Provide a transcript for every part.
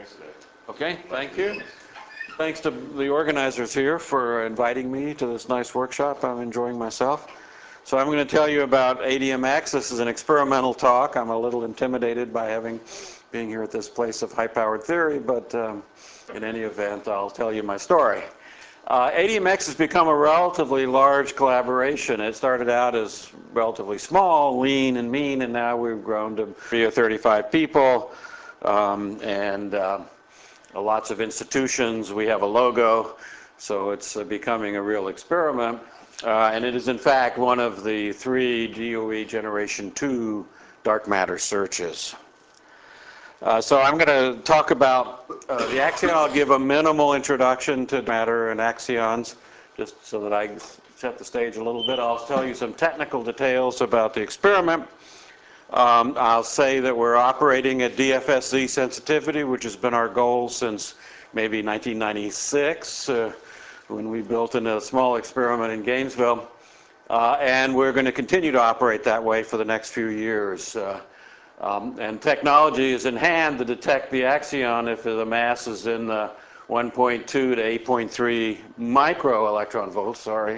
Thanks today. Okay, thank you. Thanks to the organizers here for inviting me to this nice workshop. I'm enjoying myself. So I'm going to tell you about ADMX. This is an experimental talk. I'm a little intimidated by being here at this place of high-powered theory, but in any event, I'll tell you my story. ADMX has become a relatively large collaboration. It started out as relatively small, lean and mean, and now we've grown to 30 or 35 people and lots of institutions. We have a logo, so it's becoming a real experiment. And it is, in fact, one of the 3 DOE Generation 2 dark matter searches. So I'm going to talk about the axion. I'll give a minimal introduction to matter and axions, just so that I set the stage a little bit. I'll tell you some technical details about the experiment. I'll say that we're operating at DFSZ sensitivity, which has been our goal since maybe 1996, when we built in a small experiment in Gainesville. And we're going to continue to operate that way for the next few years. And technology is in hand to detect the axion if the mass is in the 1.2 to 8.3 micro electron volts. Sorry,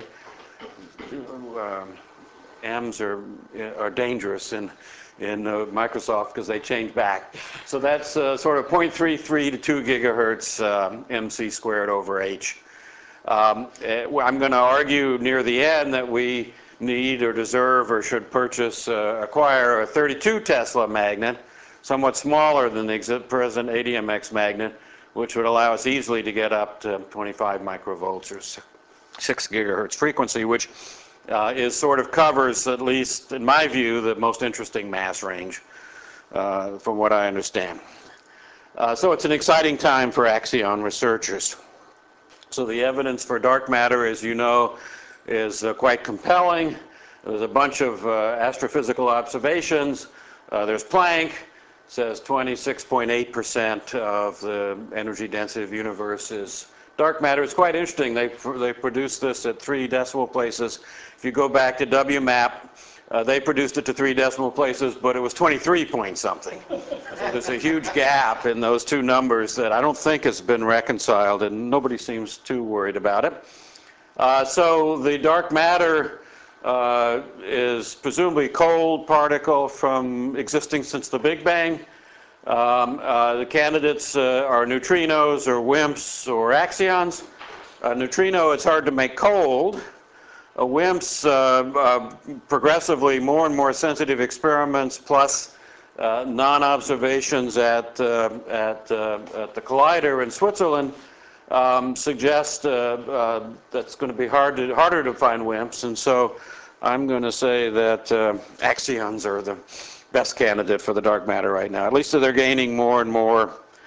M's are dangerous in Microsoft because they change back. So that's sort of 0.33 to 2 gigahertz MC squared over H. I'm going to argue near the end that we need or deserve or should acquire a 32 Tesla magnet, somewhat smaller than the present ADMX magnet, which would allow us easily to get up to 25 microvolts or 6 gigahertz frequency, which sort of covers, at least in my view, the most interesting mass range, from what I understand. So it's an exciting time for axion researchers. So the evidence for dark matter, as you know, is quite compelling. There's a bunch of astrophysical observations. There's Planck, says 26.8% of the energy density of the universe is dark matter. It's quite interesting. They produced this at 3 decimal places. If you go back to WMAP, they produced it to 3 decimal places, but it was 23 point something. So there's a huge gap in those 2 numbers that I don't think has been reconciled, and nobody seems too worried about it. So the dark matter is presumably cold particle from existing since the Big Bang. The candidates are neutrinos or WIMPs or axions. Neutrino, it's hard to make cold. WIMPs, progressively more and more sensitive experiments plus non-observations at the collider in Switzerland suggest that's going to be harder to find WIMPs, and so I'm going to say that axions are the best candidate for the dark matter right now. At least they're gaining more and more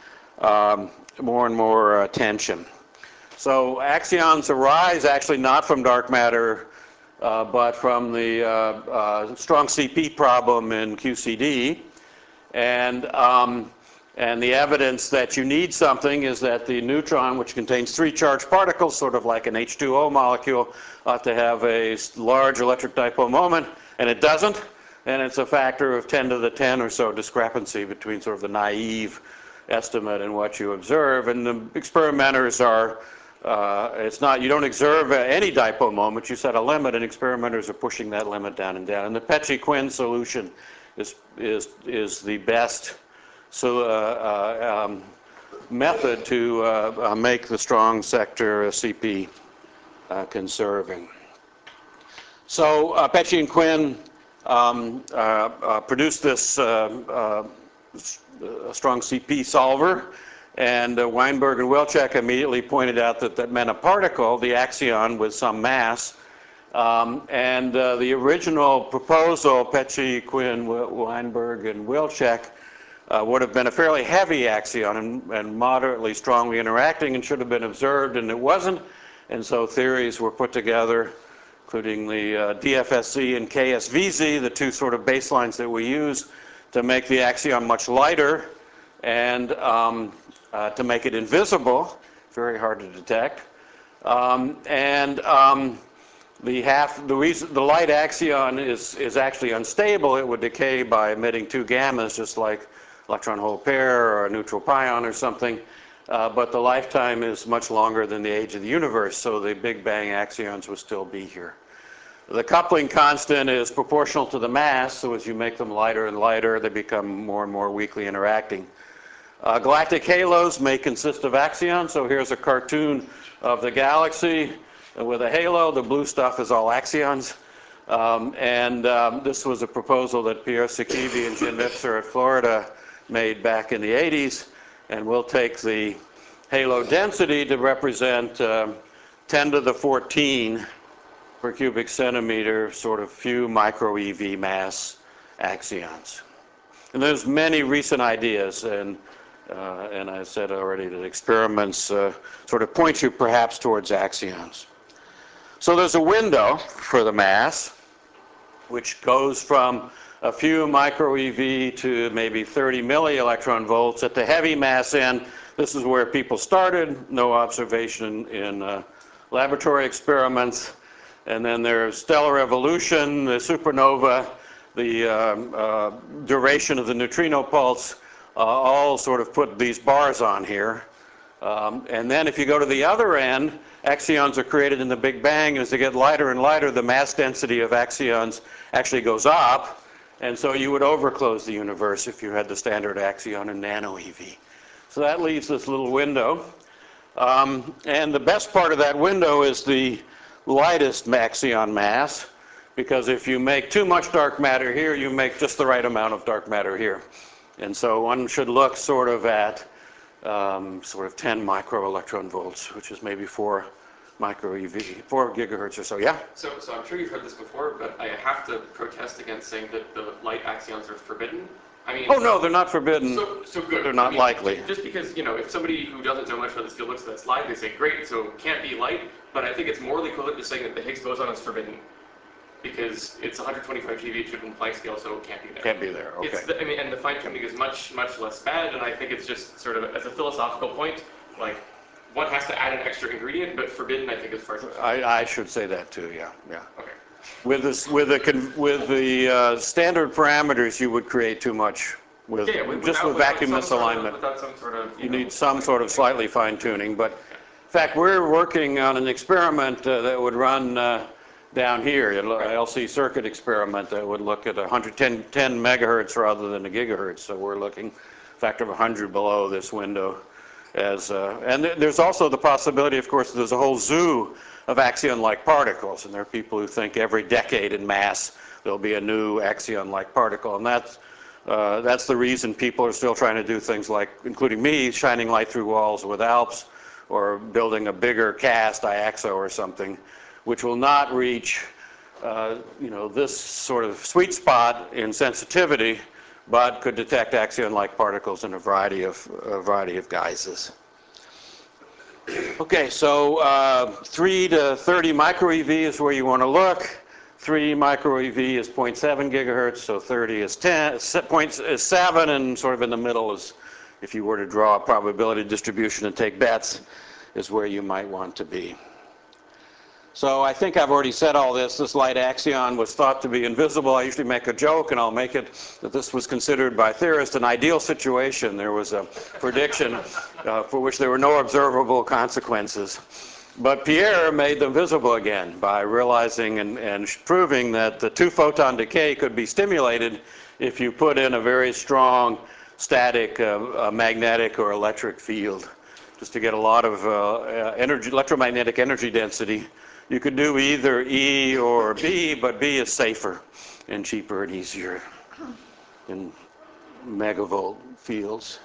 attention. So axions arise actually not from dark matter, but from the strong CP problem in QCD, and the evidence that you need something is that the neutron, which contains 3 charged particles, sort of like an H2O molecule, ought to have a large electric dipole moment, and it doesn't. And it's a factor of 10 to the 10 or so discrepancy between sort of the naive estimate and what you observe. And the experimenters are, you don't observe any dipole moment, you set a limit, and experimenters are pushing that limit down and down. And the Peccei-Quinn solution is the best method to make the strong sector CP conserving. So Peccei and Quinn produced this strong CP solver, and Weinberg and Wilczek immediately pointed out that that meant a particle, the axion, with some mass. And the original proposal, Peccei, Quinn, Weinberg, and Wilczek, would have been a fairly heavy axion and moderately strongly interacting and should have been observed, and it wasn't. And so theories were put together, including the DFSZ and KSVZ, the 2 sort of baselines that we use to make the axion much lighter and to make it invisible, very hard to detect. The light axion is actually unstable. It would decay by emitting 2 gammas, just like electron hole pair or a neutral pion or something. But the lifetime is much longer than the age of the universe, so the Big Bang axions will still be here. The coupling constant is proportional to the mass, so as you make them lighter and lighter, they become more and more weakly interacting. Galactic halos may consist of axions, so here's a cartoon of the galaxy with a halo. The blue stuff is all axions. This was a proposal that Pierre Sikivi and Jim Ipser at Florida made back in the 80s, and we'll take the halo density to represent 10 to the 14 per cubic centimeter, sort of few micro EV mass axions. And there's many recent ideas, and I said already that experiments sort of point you perhaps towards axions. So there's a window for the mass, which goes from a few micro EV to maybe 30 millielectron volts. At the heavy mass end, this is where people started, no observation in laboratory experiments. And then there's stellar evolution, the supernova, the duration of the neutrino pulse, all sort of put these bars on here. And then if you go to the other end, axions are created in the Big Bang. As they get lighter and lighter, the mass density of axions actually goes up. And so you would overclose the universe if you had the standard axion and nano EV. So that leaves this little window. And the best part of that window is the lightest axion mass, because if you make too much dark matter here, you make just the right amount of dark matter here. And so one should look sort of at sort of 10 micro electron volts, which is maybe 4 micro EV, 4 gigahertz or so. Yeah? So I'm sure you've heard this before, but I have to protest against saying that the light axions are forbidden. I mean, oh no, they're not forbidden. So good. They're not likely. Just because, you know, if somebody who doesn't know much about this field looks at that slide, they say, great, so it can't be light, but I think it's morally equivalent to saying that the Higgs boson is forbidden, because it's 125 GeV, it should be in Planck scale, so it can't be there. Can't be there, okay. I mean, and the fine tuning is much, much less bad, and I think it's just sort of, as a philosophical point, like, one has to add an extra ingredient, but forbidden, I think, is far too much. I should say that too, yeah. Okay. With the standard parameters, you would create too much with just with vacuum misalignment. Without some sort of, you need some sort of slightly fine tuning. But in fact, we're working on an experiment that would run down here, an LC circuit experiment that would look at 10 megahertz rather than a gigahertz. So we're looking a factor of 100 below this window. And there's also the possibility, of course, there's a whole zoo of axion-like particles, and there are people who think every decade in mass there'll be a new axion-like particle, and that's the reason people are still trying to do things like, including me, shining light through walls with ALPS, or building a bigger cast, IAXO or something, which will not reach this sort of sweet spot in sensitivity, but could detect axion-like particles in a variety of guises. Okay, so 3 to 30 micro EV is where you want to look. 3 micro EV is 0.7 gigahertz, so 30 is 7, and sort of in the middle is, if you were to draw a probability distribution and take bets, is where you might want to be. So I think I've already said all this. This light axion was thought to be invisible. I usually make a joke, and I'll make it, that this was considered by theorists an ideal situation. There was a prediction for which there were no observable consequences. But Pierre made them visible again by realizing and proving that the 2-photon decay could be stimulated if you put in a very strong static magnetic or electric field, just to get a lot of electromagnetic energy density. You could do either E or B, but B is safer and cheaper and easier in megavolt fields.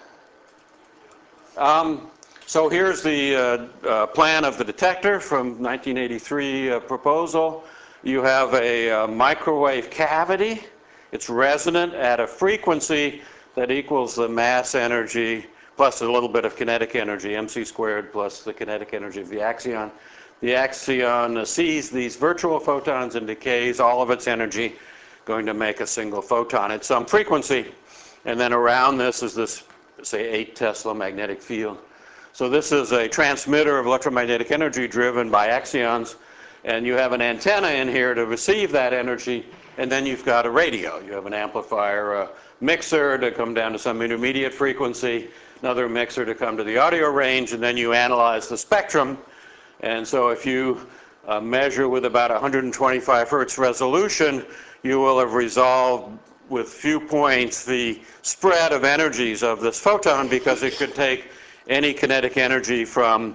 So here's the plan of the detector from 1983 proposal. You have a microwave cavity. It's resonant at a frequency that equals the mass energy plus a little bit of kinetic energy, mc squared plus the kinetic energy of the axion. The axion sees these virtual photons and decays all of its energy, going to make a single photon at some frequency. And then around this is this, say, 8 Tesla magnetic field. So this is a transmitter of electromagnetic energy driven by axions, and you have an antenna in here to receive that energy And then you've got a radio. You have an amplifier, a mixer to come down to some intermediate frequency, another mixer to come to the audio range, and then you analyze the spectrum. And so if you measure with about 125 hertz resolution, you will have resolved with few points the spread of energies of this photon, because it could take any kinetic energy from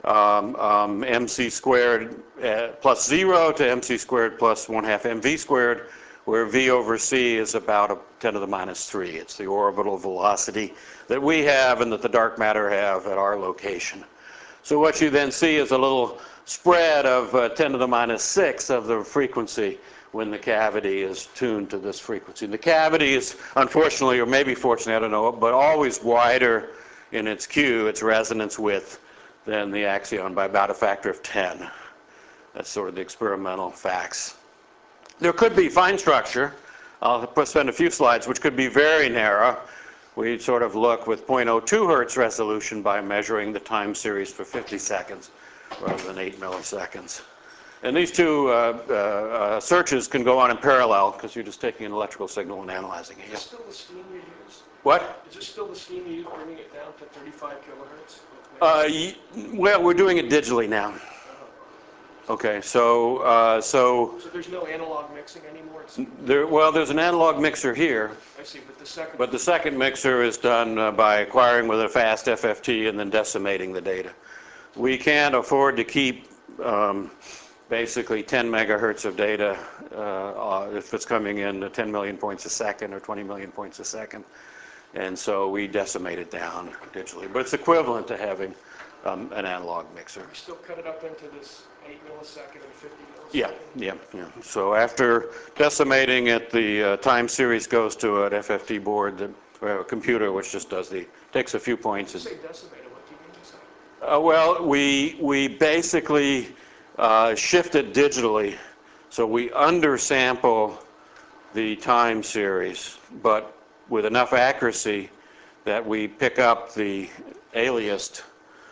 mc squared plus 0 to mc squared plus 1/2 mv squared, where v over c is about a 10 to the minus 3. It's the orbital velocity that we have and that the dark matter have at our location. So what you then see is a little spread of 10 to the minus 6 of the frequency when the cavity is tuned to this frequency. And the cavity is, unfortunately, or maybe fortunately, I don't know, but always wider in its Q, its resonance width, than the axion by about a factor of 10. That's sort of the experimental facts. There could be fine structure. I'll spend a few slides, which could be very narrow. We sort of look with 0.02 hertz resolution by measuring the time series for 50 seconds rather than 8 milliseconds. And these two searches can go on in parallel, because you're just taking an electrical signal and analyzing it. Is this still the steam you use? What? Is this still the steam you use, bringing it down to 35 kilohertz? Well, we're doing it digitally now. Okay, so So there's no analog mixing anymore? there's an analog mixer here. I see, but the second mixer is done by acquiring with a fast FFT and then decimating the data. We can't afford to keep basically 10 megahertz of data if it's coming in 10 million points a second or 20 million points a second. And so we decimate it down digitally. But it's equivalent to having an analog mixer. You still cut it up into this 8 millisecond and 50 millisecond? Yeah. So after decimating it, the time series goes to an FFT board, a computer, which just takes a few points. When you say decimated, what do you mean exactly? Well, we basically shift it digitally. So we undersample the time series, but with enough accuracy that we pick up the aliased.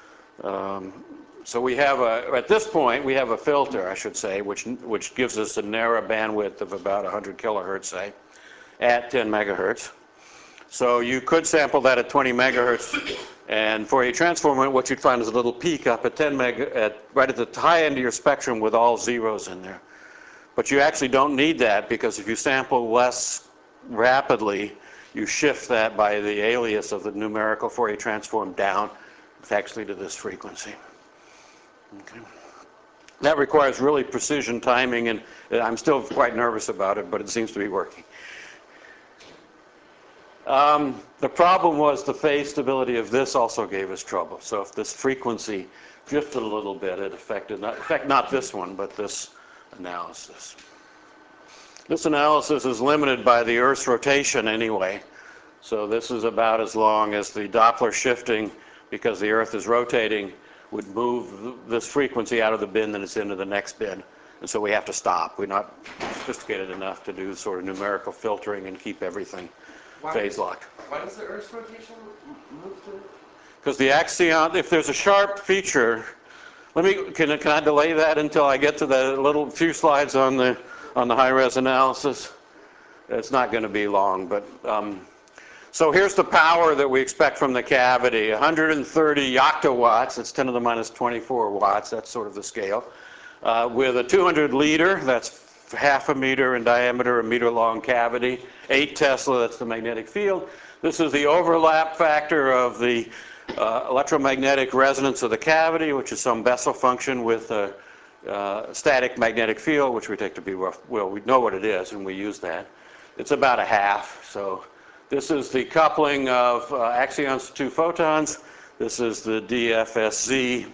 So we have at this point, we have a filter, I should say, which gives us a narrow bandwidth of about 100 kilohertz, say, at 10 megahertz. So you could sample that at 20 megahertz, and Fourier transform it, what you'd find is a little peak up at 10 right at the high end of your spectrum with all zeros in there. But you actually don't need that, because if you sample less rapidly, you shift that by the alias of the numerical Fourier transform down, actually to this frequency. Okay. That requires really precision timing, and I'm still quite nervous about it, but it seems to be working. The problem was the phase stability of this also gave us trouble. So if this frequency drifted a little bit, it affected, not this one, but this analysis. This analysis is limited by the Earth's rotation anyway. So this is about as long as the Doppler shifting, because the Earth is rotating, would move this frequency out of the bin that it's into the next bin. And so we have to stop. We're not sophisticated enough to do sort of numerical filtering and keep everything phase locked. Why does the Earth's rotation move to? Because the axion, if there's a sharp feature, can I delay that until I get to the little few slides on the high-res analysis? It's not going to be long, but so here's the power that we expect from the cavity: 130 octawatts. That's 10 to the minus 24 watts. That's sort of the scale. With a 200 liter, that's half a meter in diameter, a meter long cavity. 8 Tesla, that's the magnetic field. This is the overlap factor of the electromagnetic resonance of the cavity, which is some Bessel function with a static magnetic field, which we take to be rough. Well, we know what it is, and we use that. It's about a half. So this is the coupling of axions to 2 photons. This is the DFSZ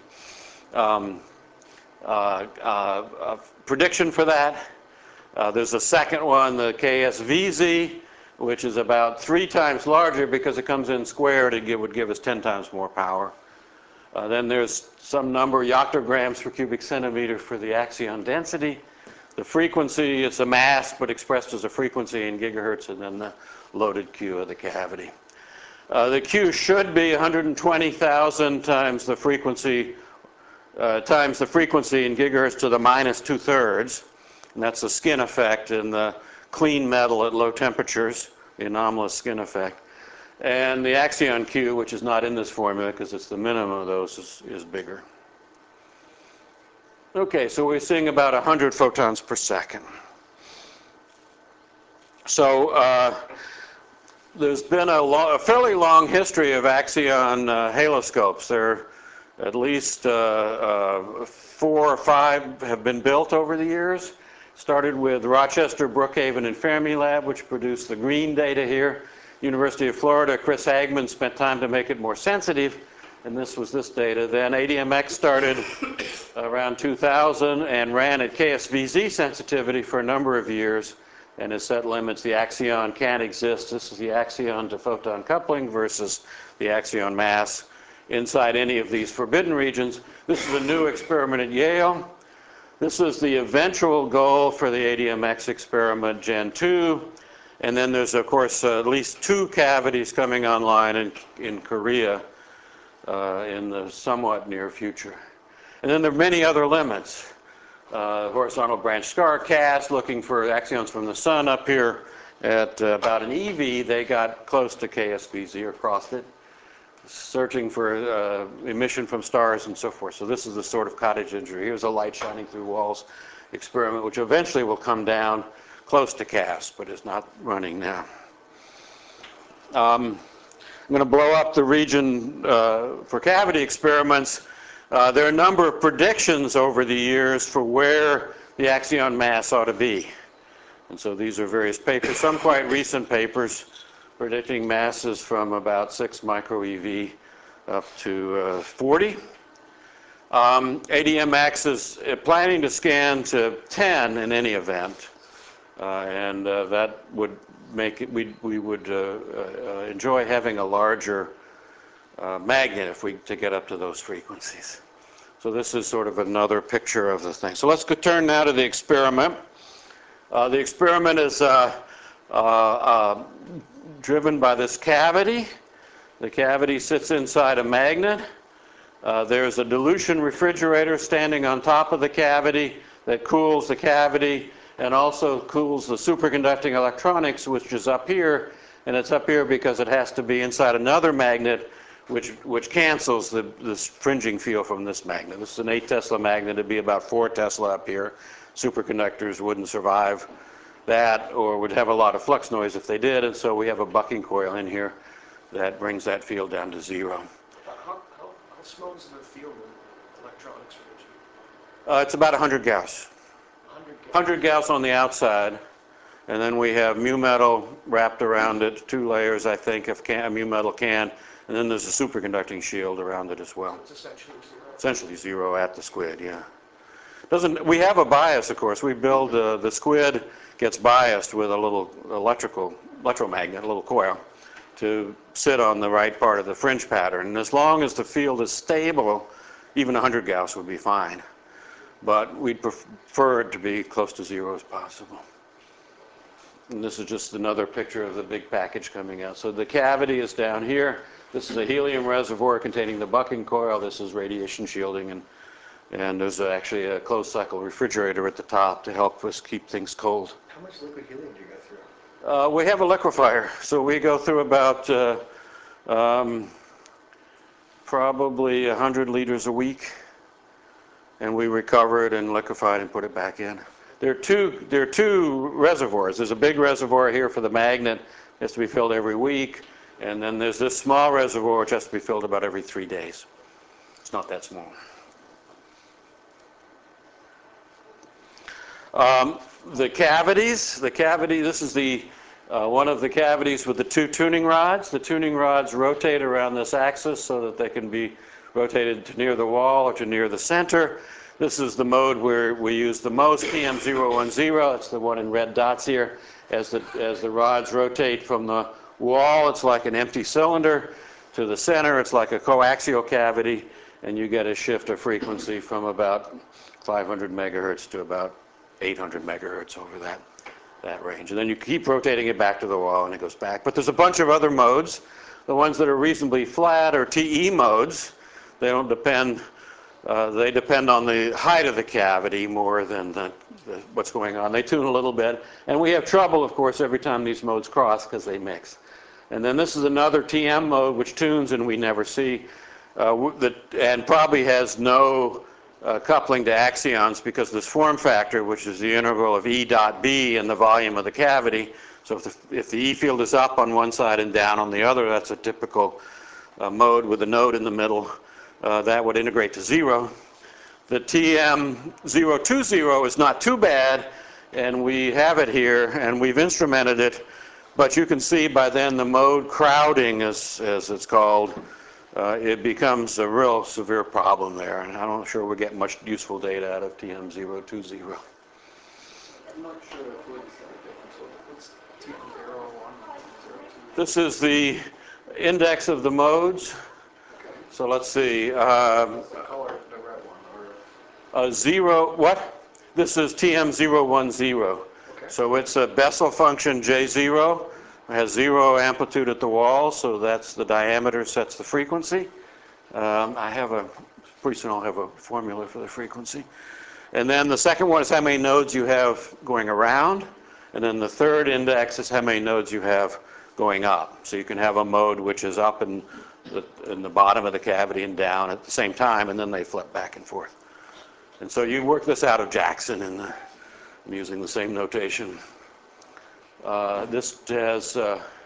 prediction for that. There's a second one, the KSVZ, which is about 3 times larger because it comes in squared. It would give us 10 times more power. Then there's some number, octograms per cubic centimeter, for the axion density. The frequency is a mass, but expressed as a frequency in gigahertz, and then the loaded Q of the cavity. The Q should be 120,000 times the frequency in gigahertz to the minus 2/3. And that's the skin effect, and the clean metal at low temperatures, the anomalous skin effect. And the Axion Q, which is not in this formula because it's the minimum of those, is bigger. Okay, so we're seeing about 100 photons per second. So there's been a fairly long history of Axion haloscopes. There are at least 4 or 5 have been built over the years. Started with Rochester, Brookhaven, and Fermilab, which produced the green data here. University of Florida, Chris Hagman spent time to make it more sensitive, and this was this data. Then ADMX started around 2000 and ran at KSVZ sensitivity for a number of years and has set limits. The Axion can't exist. This is the Axion to photon coupling versus the Axion mass inside any of these forbidden regions. This is a new experiment at Yale. This is the eventual goal for the ADMX experiment, Gen 2. And then there's, of course, at least 2 cavities coming online in Korea in the somewhat near future. And then there are many other limits. Horizontal branch scar cast, looking for axions from the sun up here at about an EV. They got close to KSVZ or crossed it, searching for emission from stars and so forth. So this is the sort of cottage industry. Here's a light shining through walls experiment, which eventually will come down close to CAST, but is not running now. I'm going to blow up the region for cavity experiments. There are a number of predictions over the years for where the axion mass ought to be. And so these are various papers, some quite recent papers, predicting masses from about 6 micro EV up to 40. ADMX is planning to scan to 10 in any event. And that would make it, we would enjoy having a larger magnet if we to get up to those frequencies. So this is sort of another picture of the thing. So let's turn now to the experiment. The experiment is driven by this cavity. The cavity sits inside a magnet. There's a dilution refrigerator standing on top of the cavity that cools the cavity and also cools the superconducting electronics, which is up here. And it's up here because it has to be inside another magnet which cancels this fringing field from this magnet. This is an 8 Tesla magnet. It'd be about 4 Tesla up here. Superconductors wouldn't survive that or would have a lot of flux noise if they did. And so we have a bucking coil in here that brings that field down to 0. How small is the field in electronics range? It's about 100 Gauss. 100 Gauss on the outside, and then we have mu metal wrapped around it, 2 layers, I think, of a mu metal can, and then there's a superconducting shield around it as well. It's essentially 0. Essentially 0 at the squid, yeah. We have a bias, of course. We build the squid gets biased with a little electromagnet, a little coil, to sit on the right part of the fringe pattern. And as long as the field is stable, even 100 Gauss would be fine. But we'd prefer it to be close to 0 as possible. And this is just another picture of the big package coming out. So the cavity is down here. This is a helium reservoir containing the bucking coil. This is radiation shielding. And there's actually a closed cycle refrigerator at the top to help us keep things cold. How much liquid helium do you go through? We have a liquefier. So we go through about probably 100 liters a week. And we recover it and liquefy it and put it back in. There are two reservoirs. There's a big reservoir here for the magnet. It has to be filled every week. And then there's this small reservoir which has to be filled about every 3 days. It's not that small. The cavities. This is one of the cavities with the 2 tuning rods. The tuning rods rotate around this axis so that they can be rotated to near the wall or to near the center. This is the mode where we use the most, PM010. It's the one in red dots here. As the rods rotate from the wall, it's like an empty cylinder. To the center, it's like a coaxial cavity, and you get a shift of frequency from about 500 megahertz to about 800 megahertz over that range. And then you keep rotating it back to the wall, and it goes back. But there's a bunch of other modes. The ones that are reasonably flat are TE modes. They don't depend They depend on the height of the cavity more than what's going on. They tune a little bit. And we have trouble, of course, every time these modes cross because they mix. And then this is another TM mode which tunes and we never see, and probably has no coupling to axions because this form factor, which is the integral of E dot B and the volume of the cavity. So if the E field is up on one side and down on the other, that's a typical mode with a node in the middle. That would integrate to 0. The TM020 is not too bad, and we have it here, and we've instrumented it, but you can see by then the mode crowding, as it's called, it becomes a real severe problem there, and I'm not sure we'll get much useful data out of TM020. I'm not sure what's the difference. What's TM01, 02? This is the index of the modes. So let's see. What's the color, the red one? Or 0, what? This is TM010. okay. So it's a Bessel function J0. It has 0 amplitude at the wall, so that's the diameter sets the frequency. Pretty soon I'll have a formula for the frequency. And then the second one is how many nodes you have going around. And then the third index is how many nodes you have going up. So you can have a mode which is up in the bottom of the cavity and down at the same time, and then they flip back and forth. And so you work this out of Jackson, and I'm using the same notation. This has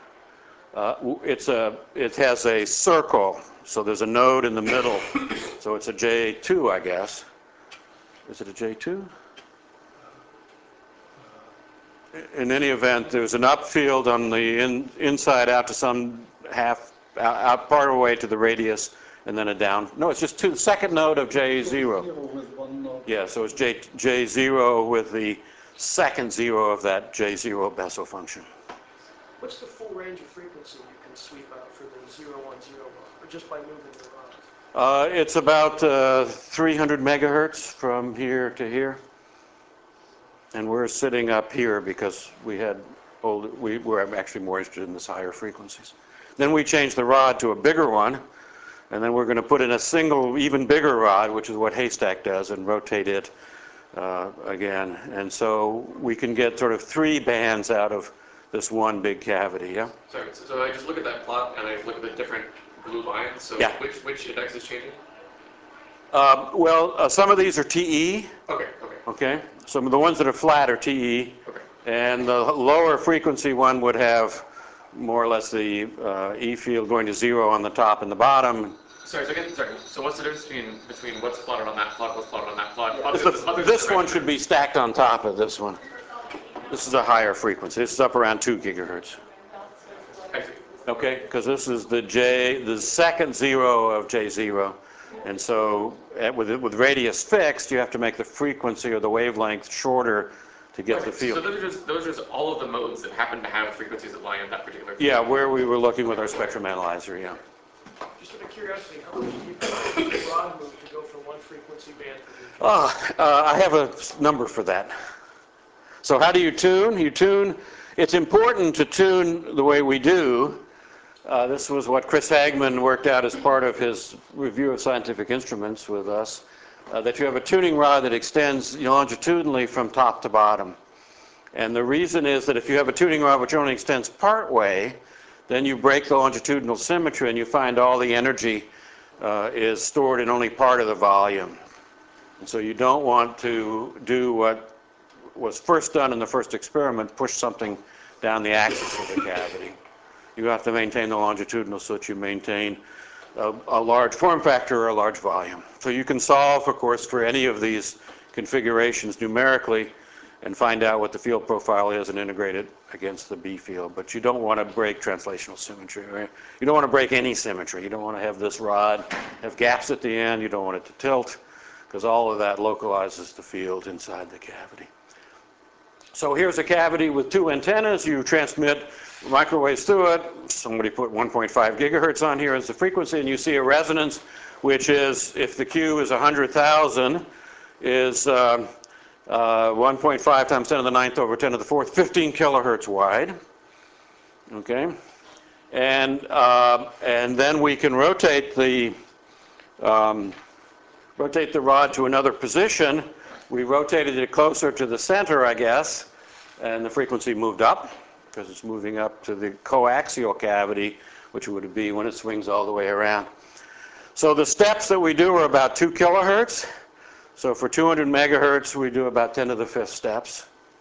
it has a circle, so there's a node in the middle. So it's a J2, I guess. Is it a J2? In any event, there's an upfield on the inside out to some out part of the way to the radius, and then a down. No, it's just the second node of J0. With one node. Yeah, so it's J0 with the second 0 of that J0 Bessel function. What's the full range of frequency you can sweep out for the 010 one, or just by moving the rods? It's about 300 megahertz from here to here. And we're sitting up here because we were actually more interested in this higher frequencies. Then we changed the rod to a bigger one, and then we're going to put in a single, even bigger rod, which is what Haystack does, and rotate it again. And so we can get sort of 3 bands out of this one big cavity, yeah? Sorry, so I just look at that plot and I look at the different blue lines. So Yeah. which index is changing? Some of these are TE. Okay. Okay, some of the ones that are flat are TE, Okay. and the lower frequency one would have more or less the E field going to 0 on the top and the bottom. Sorry. So what's the difference between what's plotted on that plot, what's plotted on that plot? This one should be stacked on top of this one. This is a higher frequency. This is up around 2 gigahertz. I see. Okay, because this is the second 0 of J0. And so with radius fixed, you have to make the frequency or the wavelength shorter to get the field. So those are just all of the modes that happen to have frequencies that lie in that particular field. Yeah, where we were looking with our spectrum analyzer, yeah. Just out of curiosity, how much do you think the rod move to go from one frequency band to the other? I have a number for that. So how do you tune? It's important to tune the way we do. This was what Chris Hagman worked out as part of his review of scientific instruments with us, that you have a tuning rod that extends longitudinally from top to bottom. And the reason is that if you have a tuning rod which only extends part way, then you break the longitudinal symmetry and you find all the energy is stored in only part of the volume. And so you don't want to do what was first done in the first experiment, push something down the axis of the cavity. You have to maintain the longitudinal so that you maintain a large form factor or a large volume. So you can solve, of course, for any of these configurations numerically and find out what the field profile is and integrate it against the B field. But you don't want to break translational symmetry, right? You don't want to break any symmetry. You don't want to have this rod have gaps at the end. You don't want it to tilt, because all of that localizes the field inside the cavity. So here's a cavity with 2 antennas. You transmit microwaves through it. Somebody put 1.5 gigahertz on here as the frequency, and you see a resonance, which is, if the Q is 100,000, is 1.5 times 10 to the 9th over 10 to the 4th, 15 kilohertz wide. Okay, and then we can rotate the rotate the rod to another position. We rotated it closer to the center, I guess, and the frequency moved up because it's moving up to the coaxial cavity, which would be when it swings all the way around. So the steps that we do are about 2 kilohertz. So for 200 megahertz, we do about 10 to the 5th steps.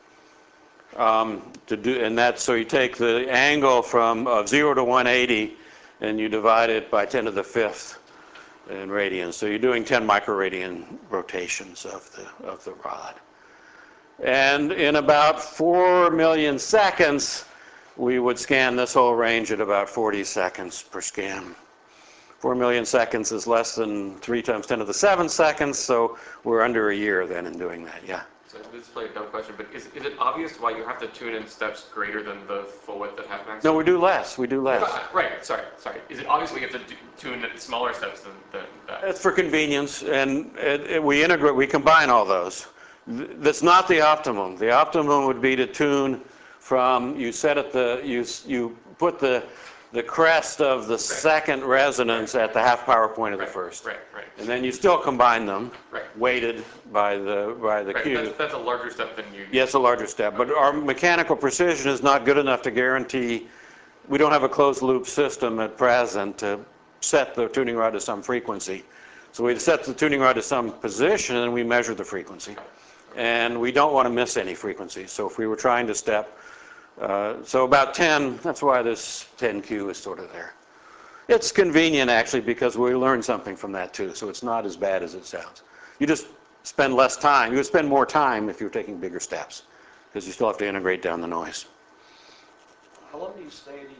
So you take the angle from 0 to 180, and you divide it by 10 to the 5th in radians. So you're doing 10 microradian rotations of the rod. And in about 4 million seconds, we would scan this whole range at about 40 seconds per scan. 4 million seconds is less than 3 times 10 to the 7 seconds, so we're under a year then in doing that, yeah. So this is probably a dumb question, but is it obvious why you have to tune in steps greater than the full width at half max? No, we do less. Right, sorry. Is it obvious we have to tune at smaller steps than that? It's for convenience, and we combine all those. That's not the optimum. The optimum would be to tune from, you put the crest of the second resonance at the half power point of the first. Right. And then you still combine them, weighted by the cue. That's a larger step than you. Yes, a larger step. But our mechanical precision is not good enough to guarantee. We don't have a closed loop system at present to set the tuning rod to some frequency. So we set the tuning rod to some position and we measure the frequency. And we don't want to miss any frequencies. So if we were trying to step, so about 10, that's why this 10Q is sort of there. It's convenient actually because we learn something from that too. So it's not as bad as it sounds. You just spend less time. You would spend more time if you were taking bigger steps because you still have to integrate down the noise. How long do you stay at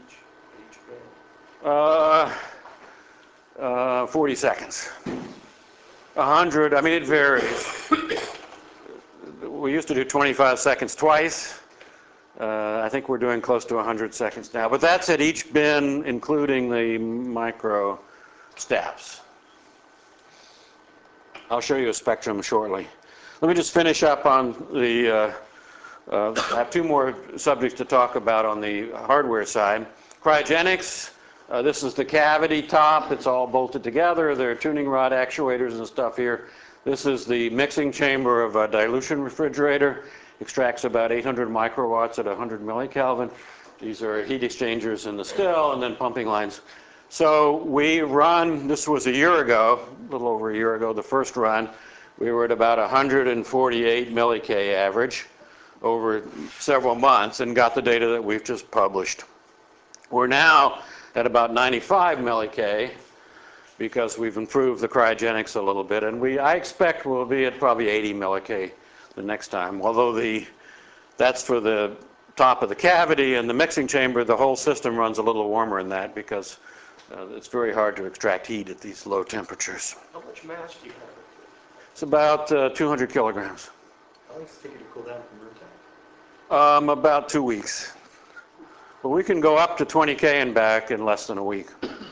each band? 40 seconds. 100, I mean, it varies. We used to do 25 seconds twice. I think we're doing close to 100 seconds now. But that's at each bin, including the micro steps. I'll show you a spectrum shortly. Let me just finish up on the, I have 2 more subjects to talk about on the hardware side. Cryogenics. This is the cavity top. It's all bolted together. There are tuning rod actuators and stuff here. This is the mixing chamber of a dilution refrigerator. Extracts about 800 microwatts at 100 millikelvin. These are heat exchangers in the still and then pumping lines. So we run, this was a year ago, a little over a year ago, the first run. We were at about 148 millik average over several months and got the data that we've just published. We're now at about 95 millik because we've improved the cryogenics a little bit, and I expect we'll be at probably 80 millik the next time. Although that's for the top of the cavity and the mixing chamber, the whole system runs a little warmer than that because it's very hard to extract heat at these low temperatures. How much mass do you have? It's about 200 kilograms. How long does it take you to cool down from room temp? About 2 weeks. But we can go up to 20K and back in less than a week.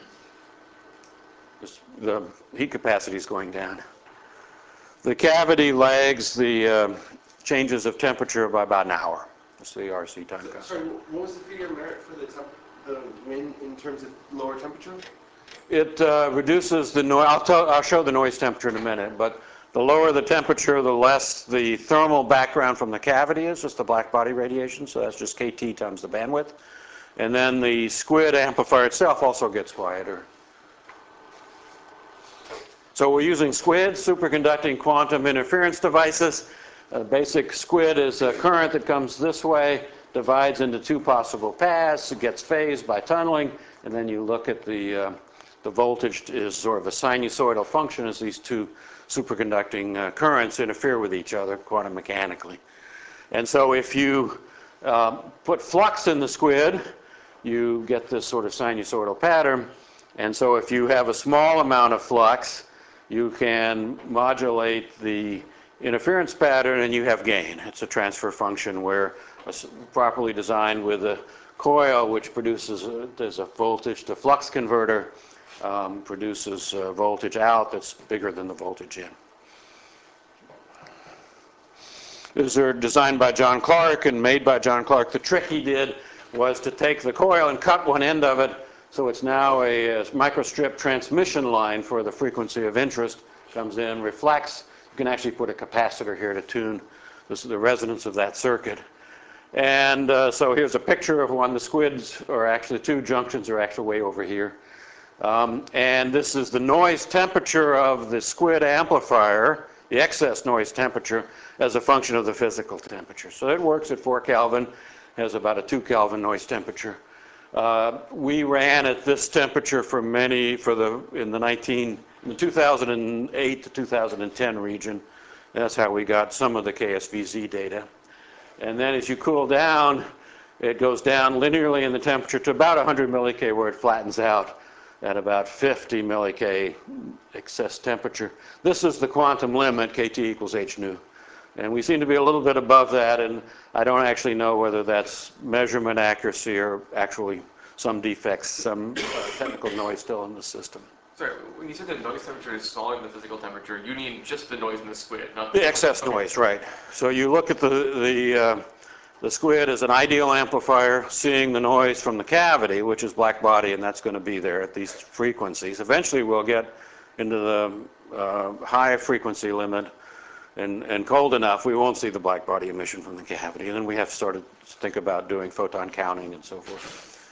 The heat capacity is going down. The cavity lags the changes of temperature by about an hour. That's the RC time. Sorry, what was the figure of merit for the wind in terms of lower temperature? It reduces the noise. I'll show the noise temperature in a minute, but the lower the temperature, the less the thermal background from the cavity is, just the black body radiation, so that's just KT times the bandwidth. And then the SQUID amplifier itself also gets quieter. So we're using SQUID, superconducting quantum interference devices. Basic SQUID is a current that comes this way, divides into 2 possible paths, it gets phased by tunneling, and then you look at the voltage is sort of a sinusoidal function as these 2 superconducting currents interfere with each other quantum mechanically. And so if you put flux in the SQUID, you get this sort of sinusoidal pattern. And so if you have a small amount of flux, you can modulate the interference pattern and you have gain. It's a transfer function where properly designed with a coil which produces there's a voltage to flux converter, produces voltage out that's bigger than the voltage in. These are designed by John Clark and made by John Clark. The trick he did was to take the coil and cut one end of it So it's now a microstrip transmission line for the frequency of interest. Comes in, reflects. You can actually put a capacitor here to tune the resonance of that circuit. And so here's a picture of one. The squids, or actually two junctions, are actually way over here. And this is the noise temperature of the squid amplifier, the excess noise temperature, as a function of the physical temperature. So it works at 4 Kelvin, has about a 2 Kelvin noise temperature. We ran at this temperature in the 2008 to 2010 region. That's how we got some of the KSVZ data. And then as you cool down, it goes down linearly in the temperature to about 100 millik, where it flattens out at about 50 millik excess temperature. This is the quantum limit, KT equals h nu. And we seem to be a little bit above that, and I don't actually know whether that's measurement accuracy or actually some defects, some technical noise still in the system. Sorry, when you said the noise temperature is smaller than the physical temperature, you mean just the noise in the squid, not the excess noise, right. So you look at the squid as an ideal amplifier, seeing the noise from the cavity, which is black body, and that's going to be there at these frequencies. Eventually we'll get into the high frequency limit, and cold enough, we won't see the black body emission from the cavity. And then we have started to think about doing photon counting and so forth.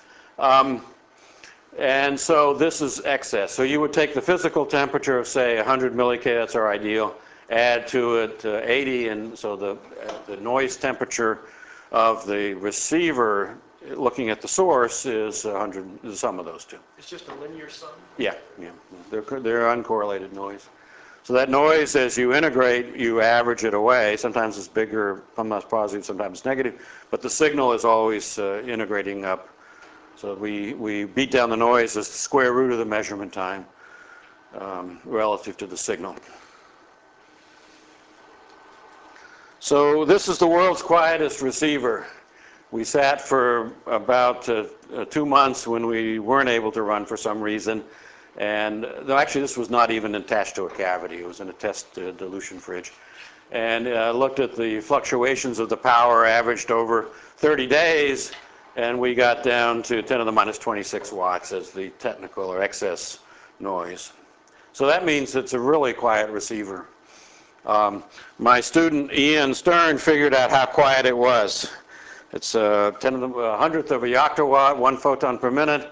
And so this is excess. So you would take the physical temperature of, say, 100 millik, that's our ideal, add to it 80, and so the noise temperature of the receiver, looking at the source, is 100, the sum of those two. It's just a linear sum? Yeah. They're uncorrelated noise. So that noise, as you integrate, you average it away. Sometimes it's bigger, sometimes positive, sometimes negative, but the signal is always integrating up. So we beat down the noise as the square root of the measurement time relative to the signal. So this is the world's quietest receiver. We sat for about 2 months when we weren't able to run for some reason. And actually, this was not even attached to a cavity. It was in a test dilution fridge. And looked at the fluctuations of the power averaged over 30 days, and we got down to 10 to the minus 26 watts as the technical or excess noise. So that means it's a really quiet receiver. My student Ian Stern figured out how quiet it was. It's 10 to the 100th of a octawatt, 1 photon per minute.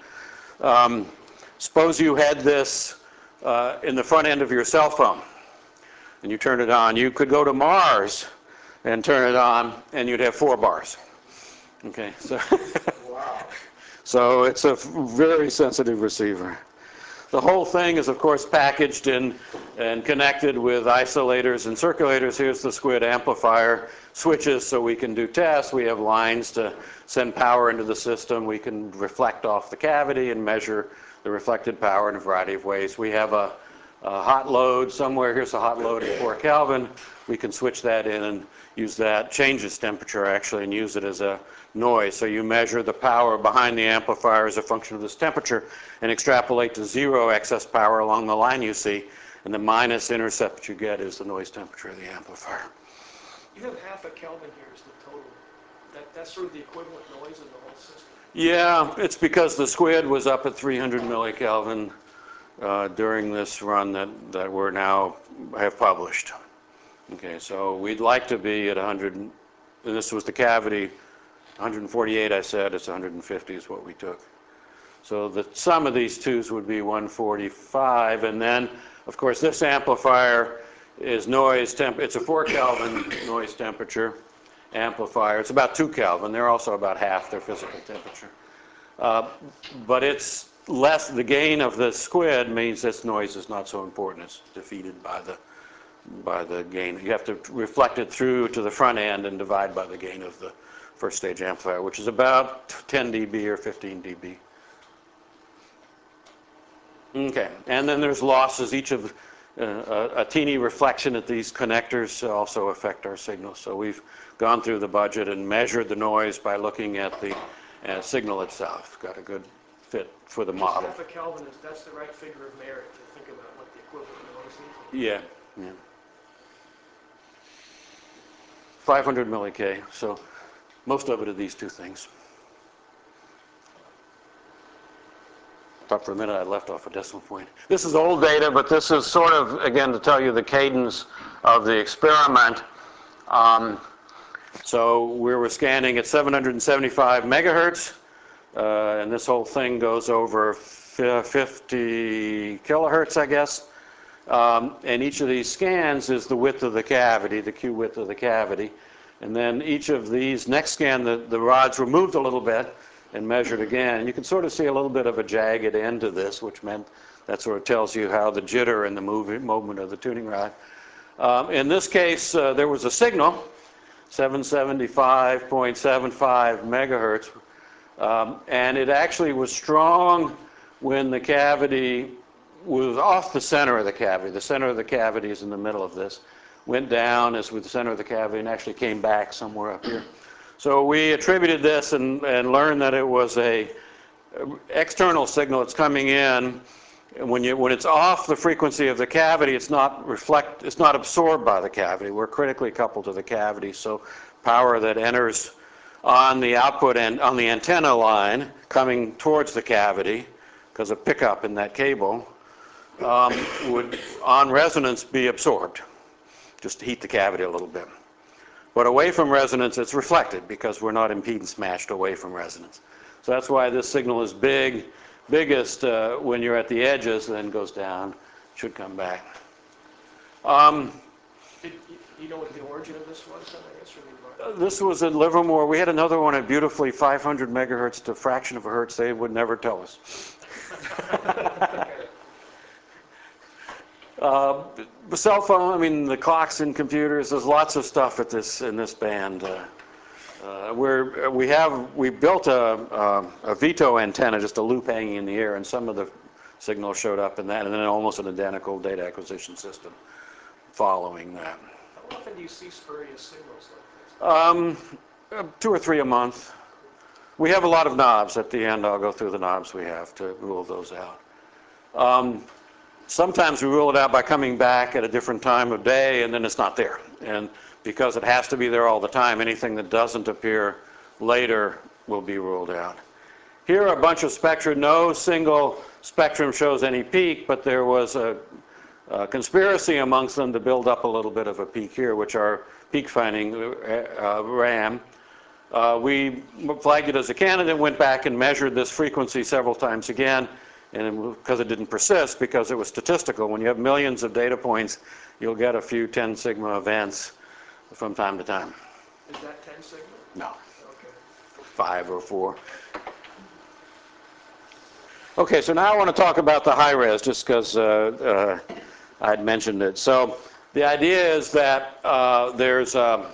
Suppose you had this in the front end of your cell phone, and you turn it on. You could go to Mars and turn it on, and you'd have 4 bars. Okay, so Wow. so it's a very sensitive receiver. The whole thing is, of course, packaged in and connected with isolators and circulators. Here's the squid amplifier, switches so we can do tests. We have lines to send power into the system. We can reflect off the cavity and measure the reflected power in a variety of ways. We have a hot load somewhere. Here's a hot load at 4 Kelvin. We can switch that in and use that, change its temperature actually, and use it as a noise. So you measure the power behind the amplifier as a function of this temperature and extrapolate to 0 excess power along the line you see, and the minus intercept you get is the noise temperature of the amplifier. You have half a Kelvin here is the total. That's sort of the equivalent noise in the whole system. Yeah, it's because the squid was up at 300 millikelvin during this run that we're now have published. Okay, so we'd like to be at 100, and this was the cavity, 148 I said, it's 150 is what we took. So the sum of these twos would be 145, and then, of course, this amplifier is noise temp, it's a 4 Kelvin noise temperature amplifier. It's about 2 Kelvin. They're also about half their physical temperature. But it's less, the gain of the squid means this noise is not so important. It's defeated by the gain. You have to reflect it through to the front end and divide by the gain of the first stage amplifier, which is about 10 dB or 15 dB. Okay, and then there's losses. Each of a teeny reflection at these connectors also affect our signal. So we've gone through the budget and measured the noise by looking at the signal itself. Got a good fit for the model. Half a Kelvin that's the right figure of merit to think about what the equivalent noise is. Yeah. 500 millik, so most of it are these two things. thought for a minute I left off a decimal point. This is old data, but this is sort of, again, to tell you the cadence of the experiment. So we were scanning at 775 megahertz, and this whole thing goes over 50 kilohertz, I guess. And each of these scans is the width of the cavity, the Q width of the cavity. And then each of these, next scan, the rods were moved a little bit and measured again. And you can sort of see a little bit of a jagged end to this, which meant that sort of tells you how the jitter and the movement of the tuning rod. In this case, there was a signal, 775.75 megahertz, and it actually was strong when the cavity was off the center of the cavity. The center of the cavity is in the middle of this. Went down as with the center of the cavity and actually came back somewhere up here. So we attributed this and learned that it was a external signal that's coming in. When it's off the frequency of the cavity, it's not absorbed by the cavity. We're critically coupled to the cavity, so power that enters on the output and on the antenna line coming towards the cavity, because of pickup in that cable, would on resonance be absorbed, just to heat the cavity a little bit. But away from resonance, it's reflected because we're not impedance matched away from resonance. So that's why this signal is biggest when you're at the edges, then goes down, should come back. Do you know what the origin of this was, then, I guess, or the This was at Livermore. We had another one at beautifully 500 megahertz to a fraction of a hertz. They would never tell us. The cell phone, I mean, the clocks and computers, there's lots of stuff in this band. We built a Veto antenna, just a loop hanging in the air, and some of the signals showed up in that, and then almost an identical data acquisition system following that. How often do you see spurious signals like this? 2 or 3 a month. We have a lot of knobs. At the end, I'll go through the knobs we have to rule those out. Sometimes we rule it out by coming back at a different time of day, and then it's not there. And because it has to be there all the time, anything that doesn't appear later will be ruled out. Here are a bunch of spectra. No single spectrum shows any peak, but there was a conspiracy amongst them to build up a little bit of a peak here, which our peak finding RAM. We flagged it as a candidate, went back and measured this frequency several times again, and because it didn't persist, because it was statistical. When you have millions of data points, you'll get a few 10 sigma events from time to time. Is that 10 sigma? No. Okay. 5 or 4. Okay, so now I want to talk about the high res, just because I'd mentioned it. So the idea is that there's a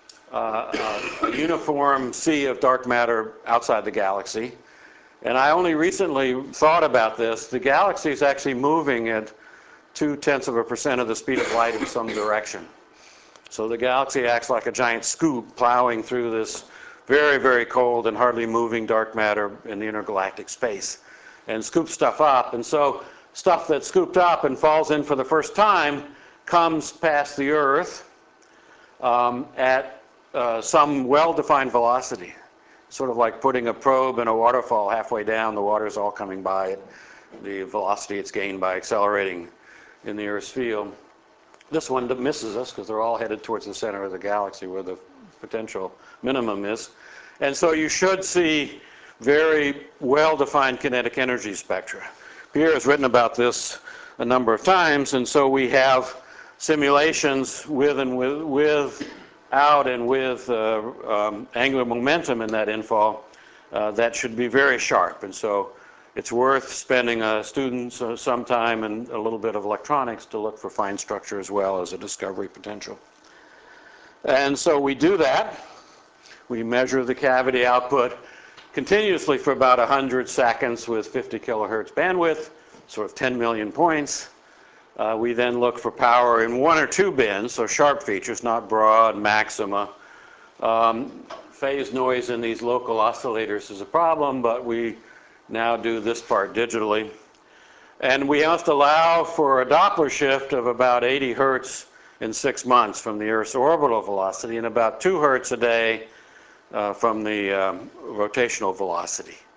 uniform sea of dark matter outside the galaxy. And I only recently thought about this. The galaxy is actually moving at 0.2% of the speed of light in some direction. So the galaxy acts like a giant scoop plowing through this very, very cold and hardly moving dark matter in the intergalactic space and scoops stuff up. And so stuff that's scooped up and falls in for the first time comes past the Earth at some well-defined velocity. Sort of like putting a probe in a waterfall halfway down, the water's all coming by it, the velocity it's gained by accelerating in the Earth's field. This one misses us because they're all headed towards the center of the galaxy where the potential minimum is. And so you should see very well-defined kinetic energy spectra. Pierre has written about this a number of times, and so we have simulations with and without and with angular momentum in that infall that should be very sharp. And so it's worth spending a student's some time and a little bit of electronics to look for fine structure as well as a discovery potential. And so we do that. We measure the cavity output continuously for about 100 seconds with 50 kilohertz bandwidth, sort of 10 million points. We then look for power in 1 or 2 bins, so sharp features, not broad maxima. Phase noise in these local oscillators is a problem, but we now do this part digitally. And we must allow for a Doppler shift of about 80 hertz in 6 months from the Earth's orbital velocity and about 2 hertz a day from the rotational velocity.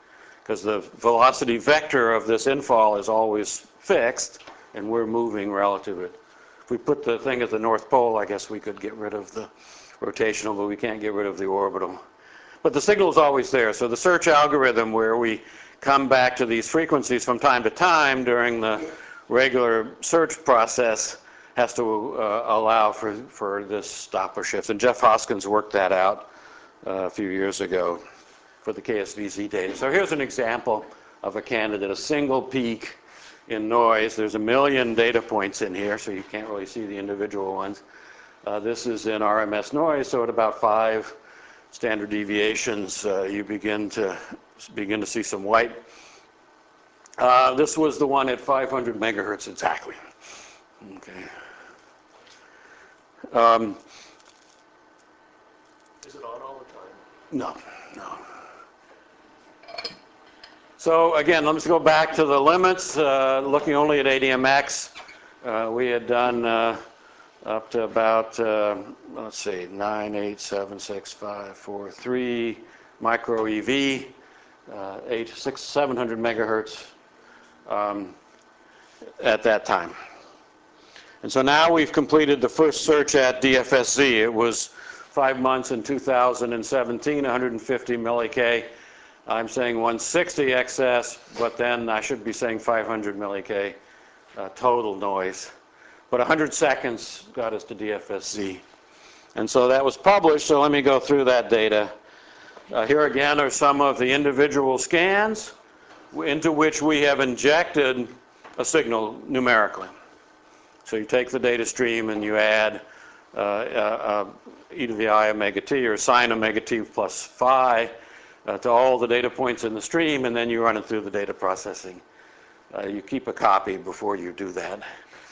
because the velocity vector of this infall is always fixed, and we're moving relative to it. If we put the thing at the North Pole, I guess we could get rid of the rotational, but we can't get rid of the orbital. But the signal is always there. So the search algorithm, where we come back to these frequencies from time to time during the regular search process, has to allow for this stop or shift. And Jeff Hoskins worked that out a few years ago for the KSVZ data. So here's an example of a candidate, a single peak in noise. There's 1 million data points in here, so you can't really see the individual ones. This is in RMS noise, so at about 5 standard deviations, you begin to see some white. This was the one at 500 megahertz exactly. Okay. Is it on all the time? No, no. So again, let's go back to the limits. Looking only at ADMX, we had done up to about, let's see, 9, 8, 7, 6, 5, 4, 3 micro EV, 700 megahertz at that time. And so now we've completed the first search at DFSZ. It was 5 months in 2017, 150 milli-K. I'm saying 160 excess, but then I should be saying 500 milli-K total noise. But 100 seconds got us to DFSZ. And so that was published, so let me go through that data. Here again are some of the individual scans into which we have injected a signal numerically. So you take the data stream and you add e to the I omega t, or sine omega t plus phi, to all the data points in the stream, and then you run it through the data processing. You keep a copy before you do that.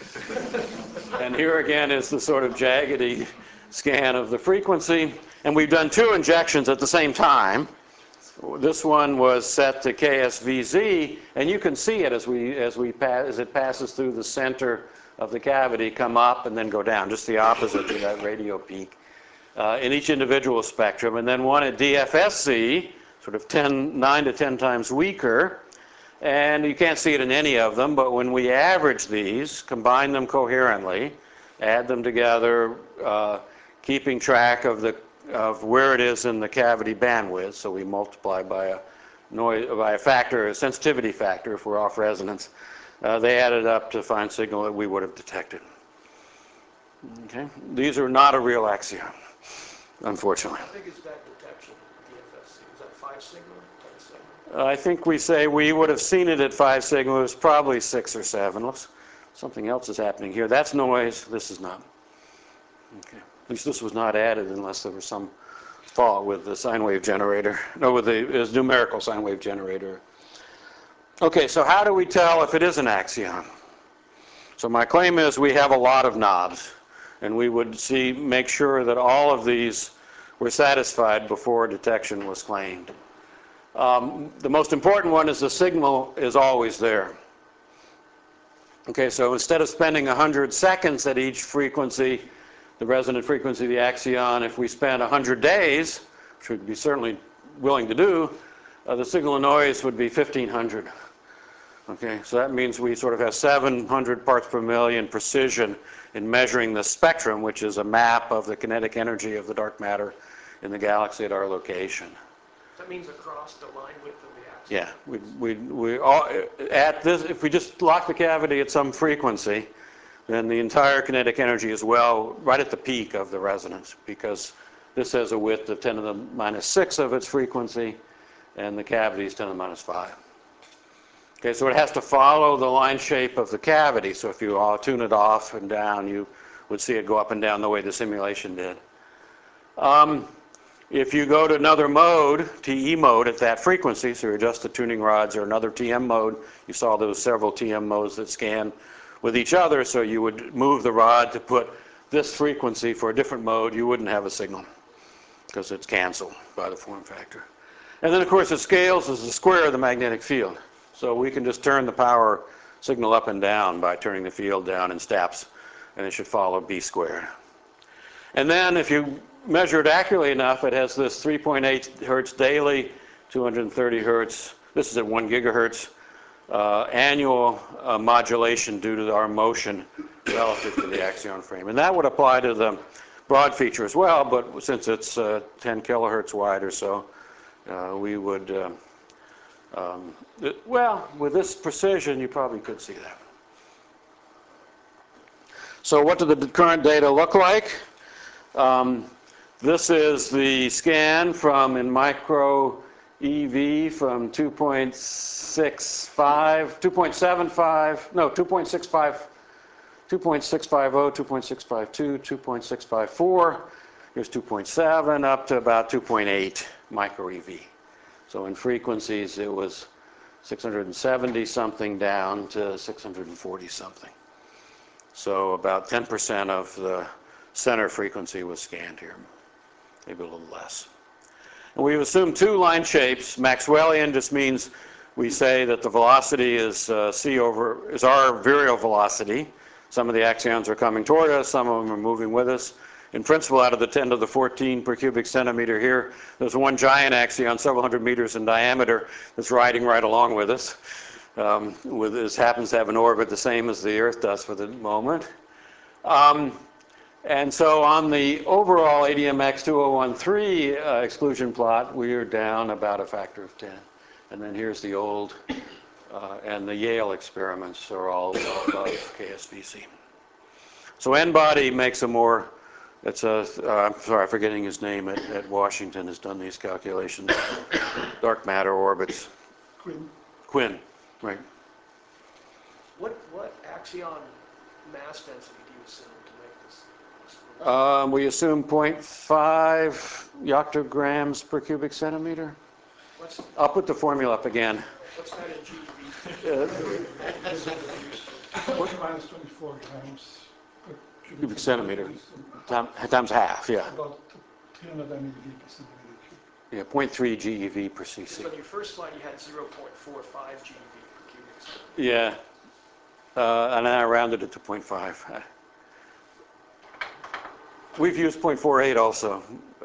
And here again is the sort of jaggedy scan of the frequency. And we've done 2 injections at the same time. This one was set to KSVZ, and you can see it as it passes through the center of the cavity, come up and then go down, just the opposite to that radio peak in each individual spectrum. And then one at DFSZ, sort of 9 to 10 times weaker. And you can't see it in any of them, but when we average these, combine them coherently, add them together, keeping track of where it is in the cavity bandwidth, so we multiply by a factor, a sensitivity factor if we're off resonance, they added up to find signal that we would have detected. Okay? These are not a real axion, unfortunately. How big is that detection at DFSZ? Is that 5 sigma, 10 sigma? I think we say we would have seen it at 5 sigma. It was probably 6 or 7. Something else is happening here. That's noise. This is not. Okay. At least this was not added unless there was some fault with the sine wave generator. No, with the numerical sine wave generator. Okay, so how do we tell if it is an axion? So my claim is we have a lot of knobs, and we would make sure that all of these were satisfied before detection was claimed. The most important one is the signal is always there. Okay, so instead of spending 100 seconds at each frequency, the resonant frequency of the axion, if we spent 100 days, which we'd be certainly willing to do, the signal and noise would be 1,500. Okay, so that means we sort of have 700 parts per million precision in measuring the spectrum, which is a map of the kinetic energy of the dark matter in the galaxy at our location. That means across the line width of the axion. Yeah, we all, at this, if we just lock the cavity at some frequency, then the entire kinetic energy is right at the peak of the resonance, because this has a width of 10 to the minus 6 of its frequency, and the cavity is 10 to the minus 5. Okay, so it has to follow the line shape of the cavity. So if you tune it off and down, you would see it go up and down the way the simulation did. If you go to another mode, TE mode at that frequency, so you adjust the tuning rods, or another TM mode, you saw those several TM modes that scan with each other, so you would move the rod to put this frequency for a different mode, you wouldn't have a signal, because it's canceled by the form factor. And then of course it scales as the square of the magnetic field. So we can just turn the power signal up and down by turning the field down in steps, and it should follow B squared. And then if you measure it accurately enough, it has this 3.8 hertz daily, 230 hertz this is at 1 gigahertz, annual modulation due to our motion relative to the axion frame. And that would apply to the broad feature as well, but since it's 10 kilohertz wide or so, we would, well, with this precision, you probably could see that. So what do the current data look like? This is the scan from in micro EV from 2.65, 2.75, no, 2.65, 2.650, 2.652, 2.654, here's 2.7 up to about 2.8 micro EV. So in frequencies, it was 670 something down to 640 something. So about 10% of the center frequency was scanned here, maybe a little less. And we've assumed two line shapes. Maxwellian just means we say that the velocity is our virial velocity. Some of the axions are coming toward us, some of them are moving with us. In principle, out of the 10 to the 14 per cubic centimeter here, there's one giant axion, several hundred meters in diameter, that's riding right along with us. This happens to have an orbit the same as the Earth does for the moment. And so on the overall ADMX 2013 exclusion plot, we are down about a factor of 10. And then here's the old, and the Yale experiments are all above KSVC. So N-body makes a more, it's a, I'm sorry, I'm forgetting his name at Washington, has done these calculations. Dark matter orbits. Quinn, right. What axion mass density do you assume to make this? We assume 0.5 yoctograms per cubic centimeter. I'll put the formula up again. What's that in GeV? Minus 24 grams per Cubic centimeter, times half, yeah. About 300 MeV per centimeter cube. Yeah, 0.3 GeV per cc. So on your first slide, you had 0.45 GeV per cubic centimeter. Yeah, and then I rounded it to 0.5. We've used 0.48 also.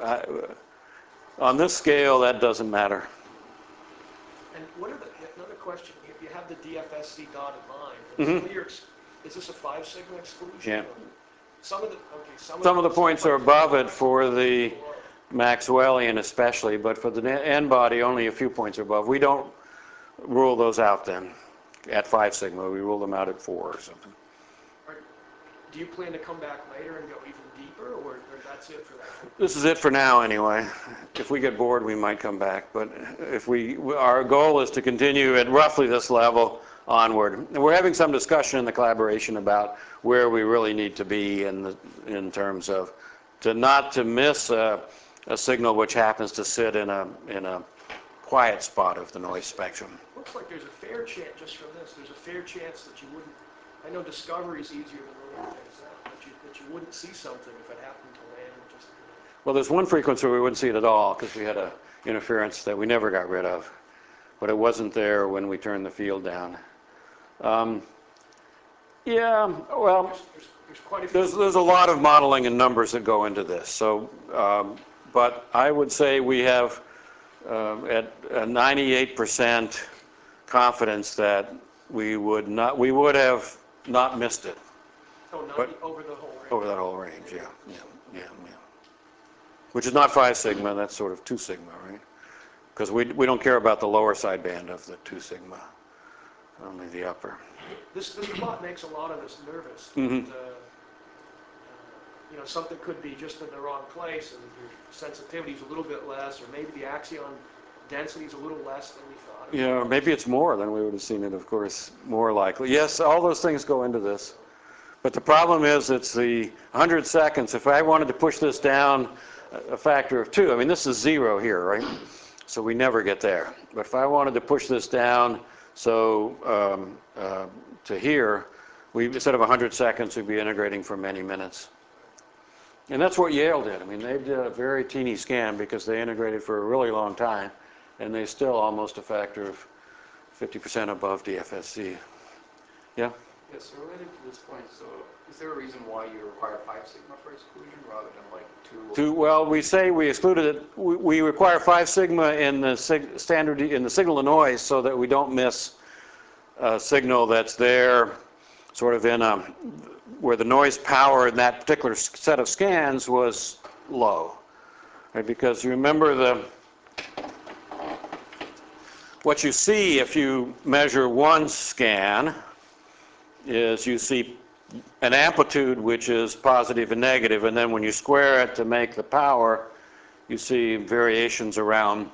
On this scale, that doesn't matter. And what are another question, if you have the DFSC dotted line, is this a 5 sigma exclusion? Yeah. Some of the points are above it for the Maxwellian especially, but for the N-body, only a few points are above. We don't rule those out then at 5 sigma. We rule them out at 4 or something. Do you plan to come back later and go even deeper, or that's it for that? This is it for now anyway. If we get bored, we might come back, but if our goal is to continue at roughly this level onward. And we're having some discussion in the collaboration about where we really need to be in terms of not to miss a signal which happens to sit in a quiet spot of the noise spectrum. Looks like there's a fair chance, just from this, there's a fair chance that you wouldn't, I know discovery is easier than ruling things out, but you wouldn't see something if it happened to land just. Well, there's one frequency where we wouldn't see it at all because we had an interference that we never got rid of, but it wasn't there when we turned the field down. Yeah, well, there's quite a few. There's a lot of modeling and numbers that go into this. So, but I would say we have at a 98% confidence that we would have not missed it. Oh, over the whole range. Over that whole range, yeah. Which is not 5 sigma, that's sort of 2 sigma, right? Because we don't care about the lower sideband of the 2 sigma, only the upper. This plot makes a lot of us nervous. Mm-hmm. You know, something could be just in the wrong place, and your sensitivity is a little bit less, or maybe the axion density is a little less than we thought. Yeah, or maybe it's more than we would have seen it, of course, more likely. Yes, all those things go into this. But the problem is it's the 100 seconds. If I wanted to push this down a factor of 2, I mean, this is 0 here, right? So we never get there. But if I wanted to push this down to here, instead of 100 seconds, we'd be integrating for many minutes. And that's what Yale did. I mean, they did a very teeny scan because they integrated for a really long time, and they still almost a factor of 50% above DFSC. Yeah? Yes, related to this point, so Is there a reason why you require 5 sigma for exclusion rather than like 2? Well, we say we excluded it. We require 5 sigma in the standard in the signal to noise so that we don't miss a signal that's there, sort of in a where the noise power in that particular set of scans was low, right? Because you remember what you see if you measure one scan is you see an amplitude which is positive and negative, and then when you square it to make the power, you see variations around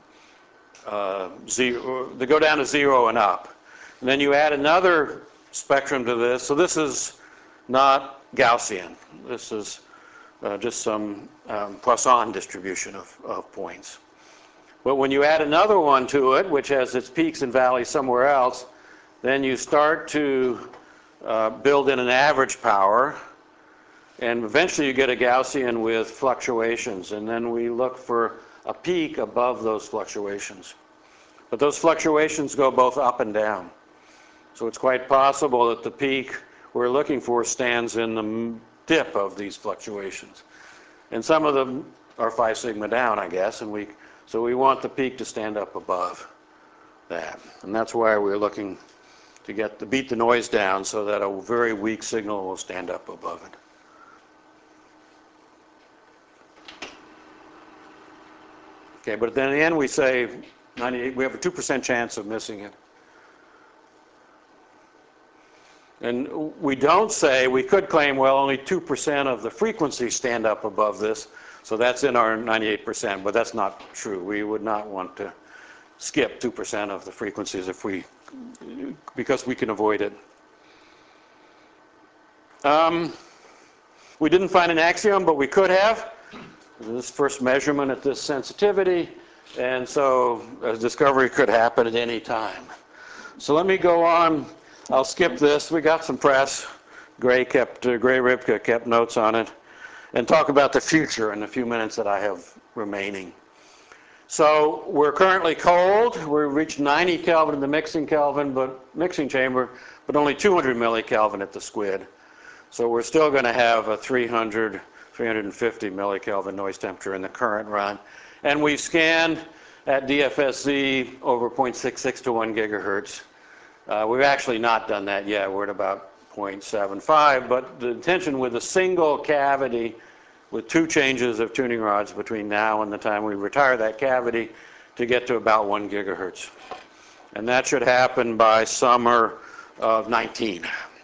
zero. They go down to 0 and up. And then you add another spectrum to this. So this is not Gaussian. This is just some Poisson distribution of points. But when you add another one to it, which has its peaks and valleys somewhere else, then you start to build in an average power, and eventually you get a Gaussian with fluctuations, and then we look for a peak above those fluctuations. But those fluctuations go both up and down. So it's quite possible that the peak we're looking for stands in the dip of these fluctuations. And some of them are 5 sigma down, I guess, and so we want the peak to stand up above that. And that's why we're looking to beat the noise down so that a very weak signal will stand up above it. Okay, but then in the end we say 98, we have a 2% chance of missing it. And we don't say, we could claim, well, only 2% of the frequencies stand up above this, so that's in our 98%, but that's not true. We would not want to skip 2% of the frequencies because we can avoid it. We didn't find an axiom, but we could have. This first measurement at this sensitivity, and so a discovery could happen at any time. So let me go on. I'll skip this. We got some press. Gray Ribka kept notes on it, and talk about the future in the few minutes that I have remaining. So we're currently cold. We've reached 90 Kelvin in the mixing chamber, but only 200 millikelvin at the squid. So we're still going to have a 300, 350 millikelvin noise temperature in the current run. And we've scanned at DFSZ over 0.66 to 1 gigahertz. We've actually not done that yet. We're at about 0.75, but the intention with a single cavity with 2 changes of tuning rods between now and the time we retire that cavity to get to about 1 gigahertz. And that should happen by summer of 19.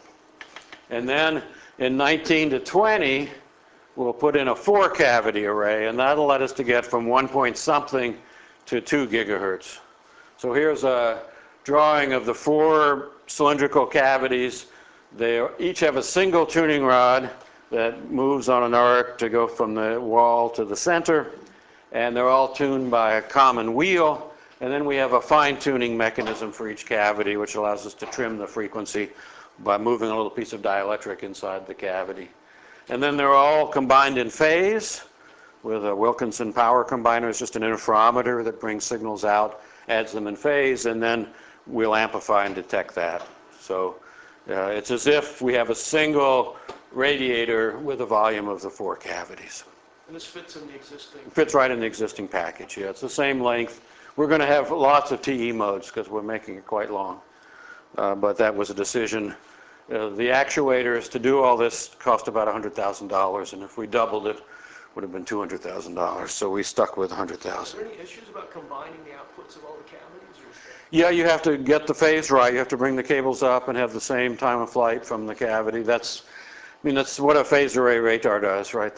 And then in 19 to 20, we'll put in a 4 cavity array, and that'll let us to get from 1 point something to 2 gigahertz. So here's a drawing of the 4 cylindrical cavities. They each have a single tuning rod that moves on an arc to go from the wall to the center, and they're all tuned by a common wheel. And then we have a fine-tuning mechanism for each cavity, which allows us to trim the frequency by moving a little piece of dielectric inside the cavity. And then they're all combined in phase with a Wilkinson power combiner. It's just an interferometer that brings signals out, adds them in phase, and then we'll amplify and detect that. So it's as if we have a single radiator with a volume of the 4 cavities. And this fits in the existing? It fits right in the existing package, yeah. It's the same length. We're going to have lots of TE modes because we're making it quite long. But that was a decision. The actuators to do all this cost about $100,000, and if we doubled it, it would have been $200,000. So we stuck with $100,000. Are there any issues about combining the outputs of all the cavities? Or is that... Yeah, you have to get the phase right. You have to bring the cables up and have the same time of flight from the cavity. That's what a phase array radar does, right? The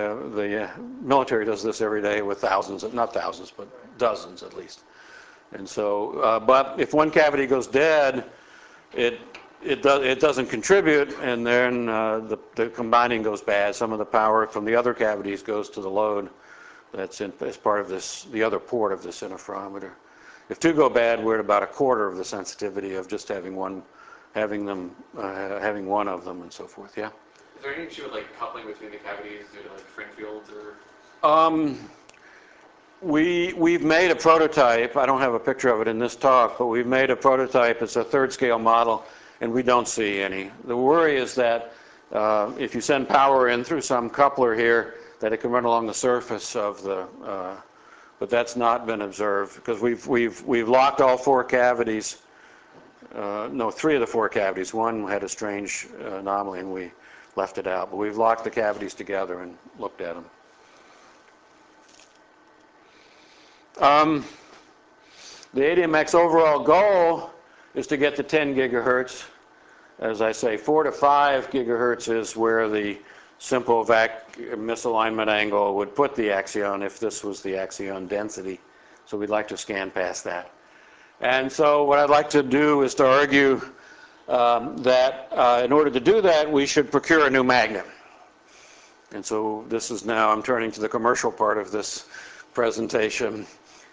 military does this every day with thousands, not thousands, but dozens at least. And so, but if one cavity goes dead, it doesn't contribute, and then the combining goes bad. Some of the power from the other cavities goes to the load that's as part of this, the other port of this interferometer. If 2 go bad, we're at about a quarter of the sensitivity of just having one of them, and so forth. Yeah. Is there any issue with like coupling between the cavities due to like fringe fields or? We've made a prototype. I don't have a picture of it in this talk, but we've made a prototype. It's a 3rd scale model, and we don't see any. The worry is that if you send power in through some coupler here, that it can run along the surface of the, but that's not been observed because we've locked all 4 cavities. No, 3 of the 4 cavities. One had a strange anomaly and we left it out, but we've locked the cavities together and looked at them. The ADMX overall goal is to get to 10 gigahertz. As I say, 4 to 5 gigahertz is where the simple vac misalignment angle would put the axion if this was the axion density. So we'd like to scan past that. And so what I'd like to do is to argue that in order to do that, we should procure a new magnet. And so this is now, I'm turning to the commercial part of this presentation.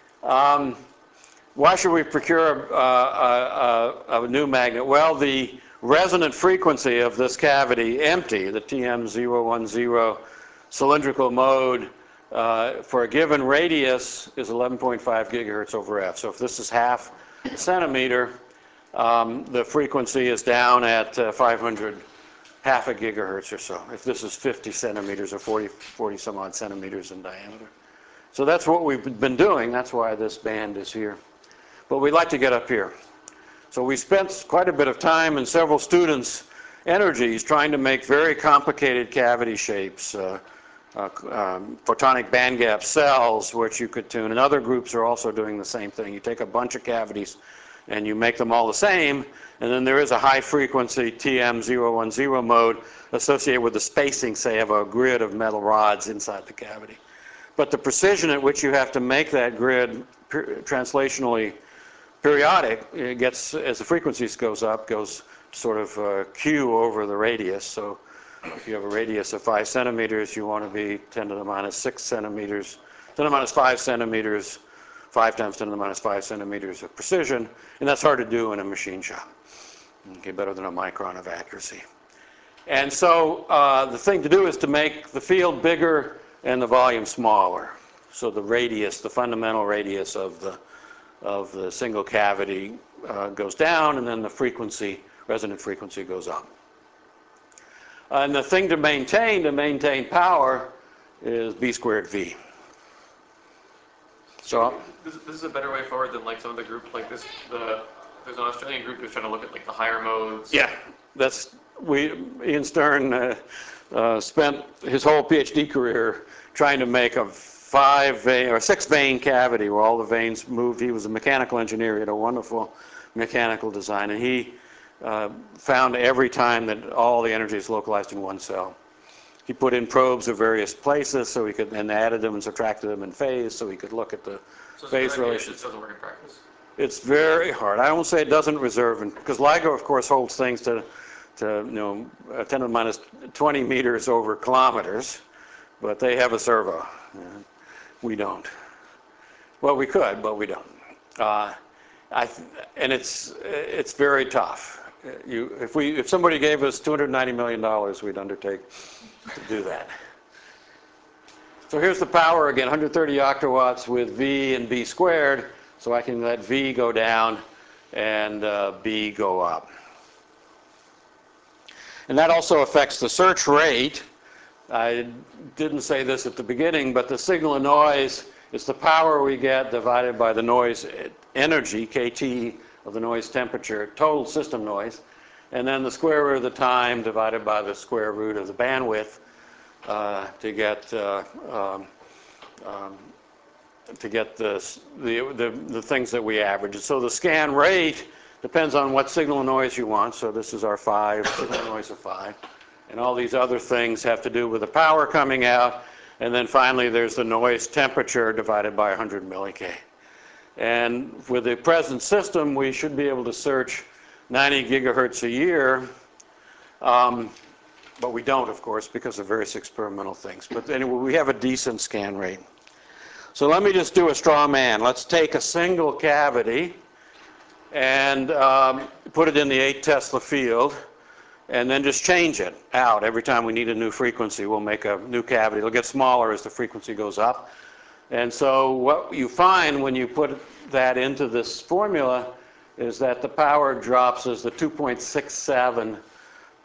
Why should we procure a new magnet? Well, the resonant frequency of this cavity, empty, the TM010 cylindrical mode, for a given radius is 11.5 gigahertz over f. So if this is half a centimeter, the frequency is down at 500, half a gigahertz or so. If this is 50 centimeters or 40 some odd centimeters in diameter. So that's what we've been doing. That's why this band is here. But we'd like to get up here. So we spent quite a bit of time and several students' energies trying to make very complicated cavity shapes, photonic band gap cells, which you could tune. And other groups are also doing the same thing. You take a bunch of cavities and you make them all the same, and then there is a high frequency TM010 mode associated with the spacing, say, of a grid of metal rods inside the cavity. But the precision at which you have to make that grid translationally periodic, it gets, as the frequencies goes up, goes sort of Q over the radius. So if you have a radius of 5 centimeters, you want to be 10 to the minus 6 centimeters, 10 to the minus 5 centimeters, 5 times 10 to the minus 5 centimeters of precision, and that's hard to do in a machine shop. Okay, better than a micron of accuracy. And so the thing to do is to make the field bigger and the volume smaller. So the radius, the fundamental radius of the single cavity goes down, and then the frequency, resonant frequency, goes up. And the thing to maintain power is B squared V. So this is a better way forward than like some of the groups like this. There's an Australian group who's trying to look at like the higher modes. Yeah, Ian Stern spent his whole PhD career trying to make a 5-vein or 6-vein cavity where all the veins moved. He was a mechanical engineer. He had a wonderful mechanical design, and he found every time that all the energy is localized in one cell. He put in probes of various places so he could, and added them and subtracted them in phase so he could look at the phase relations. It doesn't work in practice. It's very hard. I won't say it doesn't reserve, because LIGO, of course, holds things to 10 to the minus 20 meters over kilometers, but they have a servo. We don't. Well, we could, but we don't. And it's very tough. If somebody gave us $290 million, we'd undertake to do that. So here's the power again, 130 octawatts with V and B squared. So I can let V go down and B go up. And that also affects the search rate. I didn't say this at the beginning, but the signal and noise is the power we get divided by the noise energy, KT, of the noise temperature, total system noise, and then the square root of the time divided by the square root of the bandwidth to get the things that we average. And so the scan rate depends on what signal and noise you want. So this is our 5, signal and noise of 5. And all these other things have to do with the power coming out. And then finally, there's the noise temperature divided by 100 millik. And with the present system, we should be able to search 90 gigahertz a year. But we don't, of course, because of various experimental things. But anyway, we have a decent scan rate. So let me just do a straw man. Let's take a single cavity and put it in the 8 Tesla field, and then just change it out. Every time we need a new frequency, we'll make a new cavity. It'll get smaller as the frequency goes up. And so what you find when you put that into this formula is that the power drops as the 2.67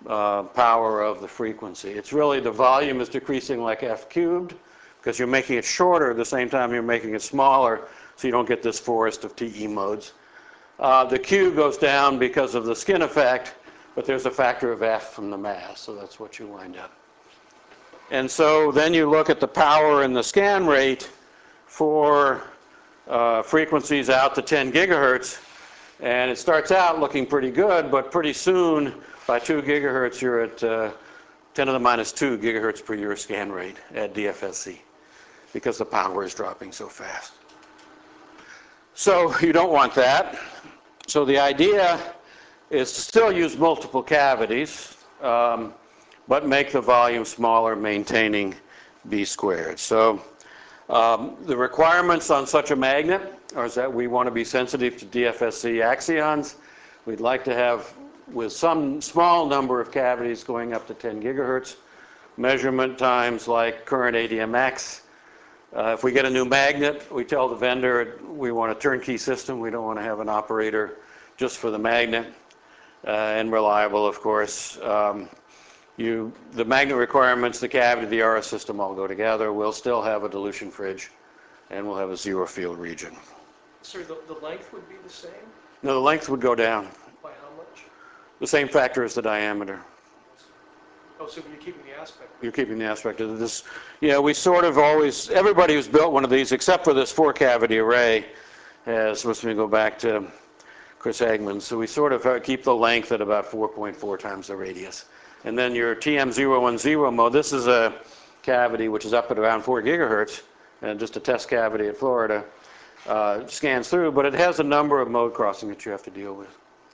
power of the frequency. It's really the volume is decreasing like f cubed because you're making it shorter at the same time you're making it smaller, so you don't get this forest of TE modes. The Q goes down because of the skin effect, but there's a factor of f from the mass, so that's what you wind up. And so then you look at the power and the scan rate for frequencies out to 10 gigahertz, and it starts out looking pretty good, but pretty soon, by 2 gigahertz, you're at 10 to the minus 2 gigahertz per year scan rate at DFSC, because the power is dropping so fast. So you don't want that. So the idea is to still use multiple cavities, but make the volume smaller, maintaining B squared. So the requirements on such a magnet are that we want to be sensitive to DFSC axions. We'd like to have, with some small number of cavities going up to 10 gigahertz, measurement times like current ADMX. If we get a new magnet, we tell the vendor we want a turnkey system. We don't want to have an operator just for the magnet, and reliable, of course. The magnet requirements, the cavity, the RS system all go together. We'll still have a dilution fridge, and we'll have a zero field region. Sorry, the length would be the same? No, the length would go down. By how much? The same factor as the diameter. Oh, so you're keeping the aspect? You're keeping the aspect of this. Yeah, we sort of always, everybody who's built one of these, except for this 4-cavity array, has, let's go back to Chris Hagman. So we sort of keep the length at about 4.4 times the radius. And then your TM010 mode, this is a cavity which is up at around 4 gigahertz, and just a test cavity at Florida, scans through, but it has a number of mode crossing that you have to deal with.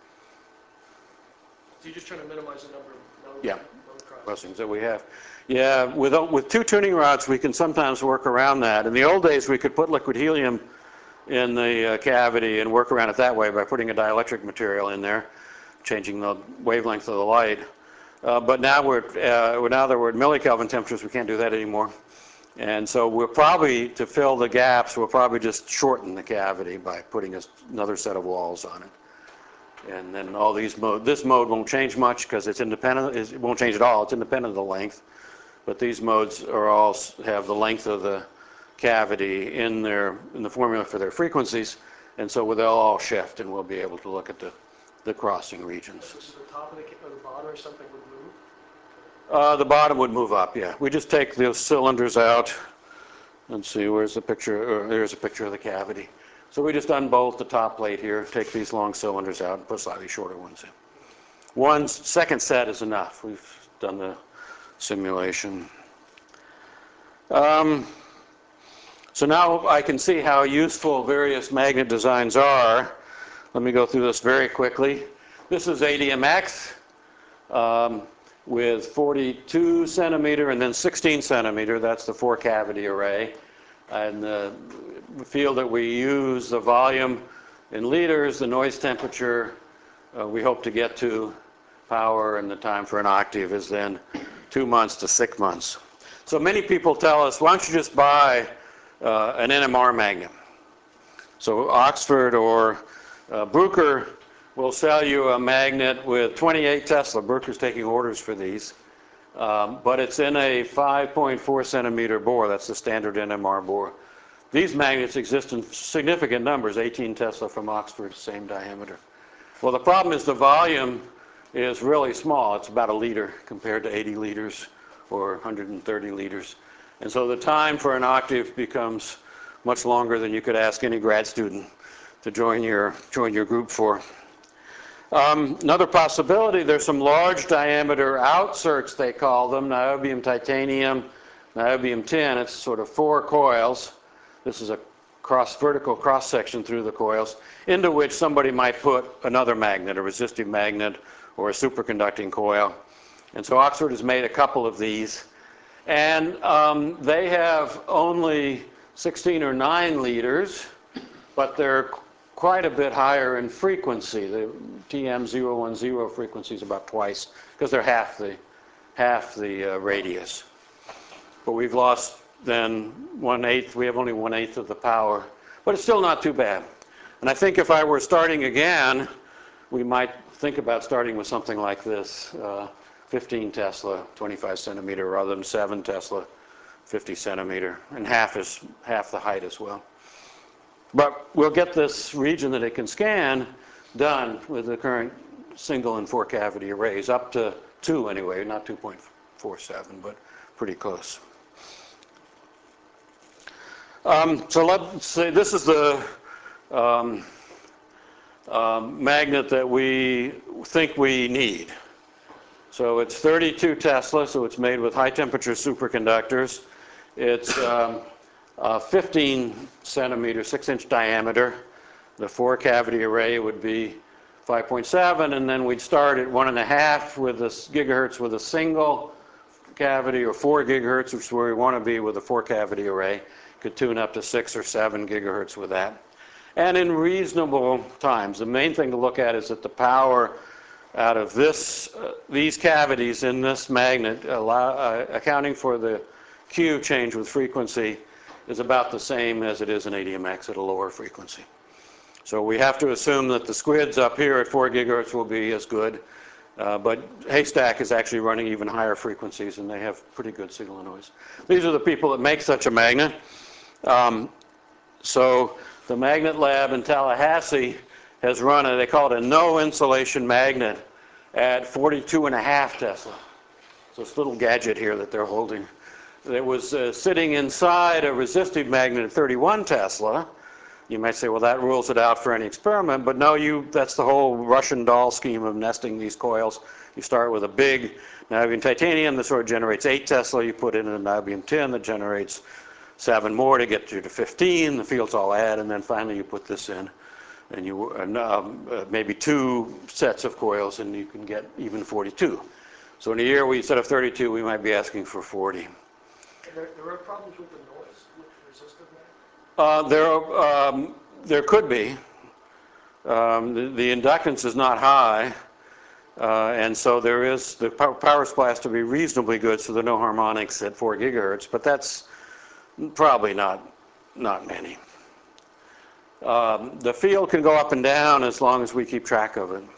So you're just trying to minimize the number of node, Yeah. node Crossings that we have. Yeah, with 2 tuning rods, we can sometimes work around that. In the old days, we could put liquid helium in the cavity and work around it that way by putting a dielectric material in there, changing the wavelength of the light. But now now that we're at millikelvin temperatures, we can't do that anymore. And so we'll probably, to fill the gaps, we'll probably just shorten the cavity by putting another set of walls on it. And then all these this mode won't change much because it's independent, it won't change at all, it's independent of the length. But these modes are all have the length of the cavity in the formula for their frequencies, and so they'll all shift, and we'll be able to look at the crossing regions. So the top of the bottom or something would move? The bottom would move up, yeah. We just take those cylinders out. Let's see, where's the picture? There's a picture of the cavity. So we just unbolt the top plate here, take these long cylinders out, and put slightly shorter ones in. One second set is enough. We've done the simulation. So now I can see how useful various magnet designs are. Let me go through this very quickly. This is ADMX with 42 centimeter and then 16 centimeter. That's the 4-cavity array. And the field that we use, the volume in liters, the noise temperature, we hope to get to power, and the time for an octave is then 2 months to 6 months. So many people tell us, why don't you just buy an NMR magnet? So Oxford or Bruker will sell you a magnet with 28 Tesla. Bruker's taking orders for these. But it's in a 5.4 centimeter bore. That's the standard NMR bore. These magnets exist in significant numbers, 18 Tesla from Oxford, same diameter. Well, the problem is the volume is really small. It's about a liter compared to 80 liters or 130 liters. And so the time for an octave becomes much longer than you could ask any grad student to join your group for. Another possibility, there's some large diameter outserts, they call them, niobium titanium, niobium tin. It's sort of 4 coils. This is a vertical cross section through the coils, into which somebody might put another magnet, a resistive magnet or a superconducting coil. And so Oxford has made a couple of these. And they have only 16 or 9 liters, but they're quite a bit higher in frequency. The TM010 frequency is about twice, because they're half the radius. But we've lost then 1/8, we have only 1/8 of the power, but it's still not too bad. And I think if I were starting again, we might think about starting with something like this. 15 Tesla, 25 centimeter, rather than 7 Tesla, 50 centimeter, and half the height as well. But we'll get this region that it can scan done with the current single and 4 cavity arrays, up to 2 anyway, not 2.47, but pretty close. So let's say this is the magnet that we think we need. So it's 32 Tesla, so it's made with high temperature superconductors. It's 15 centimeter, 6-inch diameter. The 4 cavity array would be 5.7, and then we'd start at 1.5 with this gigahertz with a single cavity, or 4 gigahertz, which is where we want to be with a 4 cavity array. Could tune up to 6 or 7 gigahertz with that. And in reasonable times. The main thing to look at is that the power out of these cavities in this magnet, accounting for the Q change with frequency, is about the same as it is in ADMX at a lower frequency. So we have to assume that the squids up here at 4 gigahertz will be as good, but Haystack is actually running even higher frequencies, and they have pretty good signal to noise. These are the people that make such a magnet. So the Magnet Lab in Tallahassee has run they call it a no insulation magnet at 42.5 Tesla. So this little gadget here that they're holding. It was sitting inside a resistive magnet at 31 Tesla. You might say, well, that rules it out for any experiment, but no, that's the whole Russian doll scheme of nesting these coils. You start with a big niobium titanium that sort of generates 8 Tesla. You put in a niobium tin that generates 7 more to get you to 15. The fields all add, and then finally you put this in, and you maybe 2 sets of coils, and you can get even 42. So in a year, instead of 32, we might be asking for 40. There are problems with the noise with resistive magnets? There could be. The inductance is not high, and so there is the power supply has to be reasonably good, so there are no harmonics at 4 gigahertz. But that's probably not many. The field can go up and down as long as we keep track of it,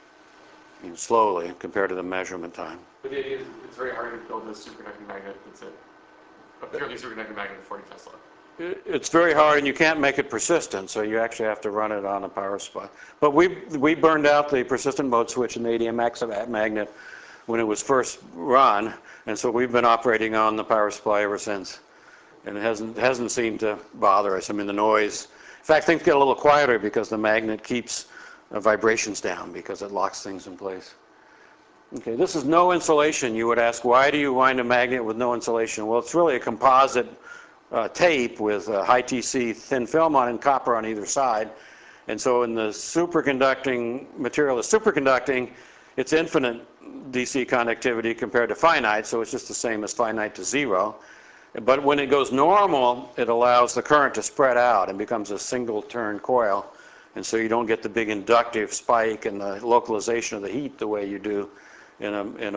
slowly compared to the measurement time. But the idea is it's very hard to build a superconducting magnet that's a purely superconducting magnet of 40 Tesla. It's very hard, and you can't make it persistent, so you actually have to run it on a power supply. But we burned out the persistent mode switch in the ADMX magnet when it was first run, and so we've been operating on the power supply ever since. And it hasn't seemed to bother us. I mean, the noise. In fact, things get a little quieter because the magnet keeps vibrations down because it locks things in place. Okay, this is no insulation. You would ask, why do you wind a magnet with no insulation? Well, it's really a composite tape with high TC thin film on it and copper on either side. And so in the superconducting material is superconducting, it's infinite DC conductivity compared to finite, so it's just the same as finite to 0. But when it goes normal, it allows the current to spread out and becomes a single turn coil. And so you don't get the big inductive spike and the localization of the heat the way you do in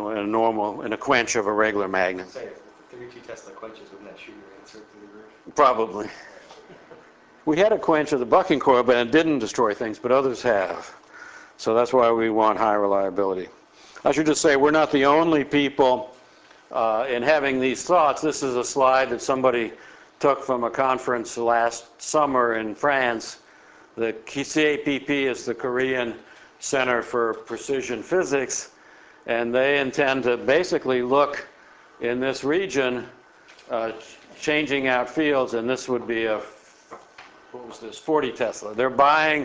a quench of a regular magnet. Say, if 32 Tesla quenches, wouldn't that shoot your answer to the roof? Probably. We had a quench of the bucking coil, but it didn't destroy things, but others have. So that's why we want high reliability. I should just say we're not the only people in having these thoughts. This is a slide that somebody took from a conference last summer in France. The CAPP is the Korean Center for Precision Physics, and they intend to basically look in this region, changing out fields, and this would be what was this, 40 Tesla. They're buying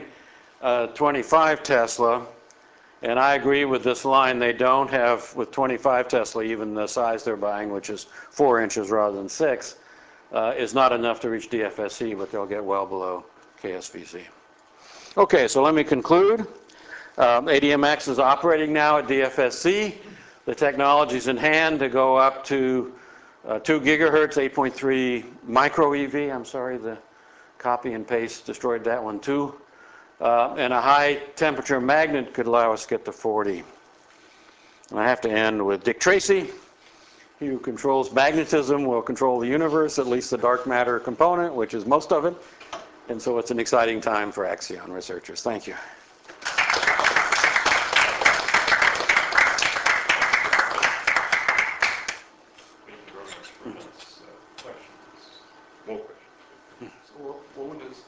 25 Tesla, and I agree with this line. They don't have, with 25 Tesla, even the size they're buying, which is 4 inches rather than 6, is not enough to reach DFSC, but they'll get well below KSVC. Okay, so let me conclude. ADMX is operating now at DFSC. The technology's in hand to go up to 2 gigahertz, 8.3 micro EV. I'm sorry, the copy and paste destroyed that one too. And a high temperature magnet could allow us to get to 40. And I have to end with Dick Tracy. He who controls magnetism will control the universe, at least the dark matter component, which is most of it. And so it's an exciting time for Axion researchers. Thank you.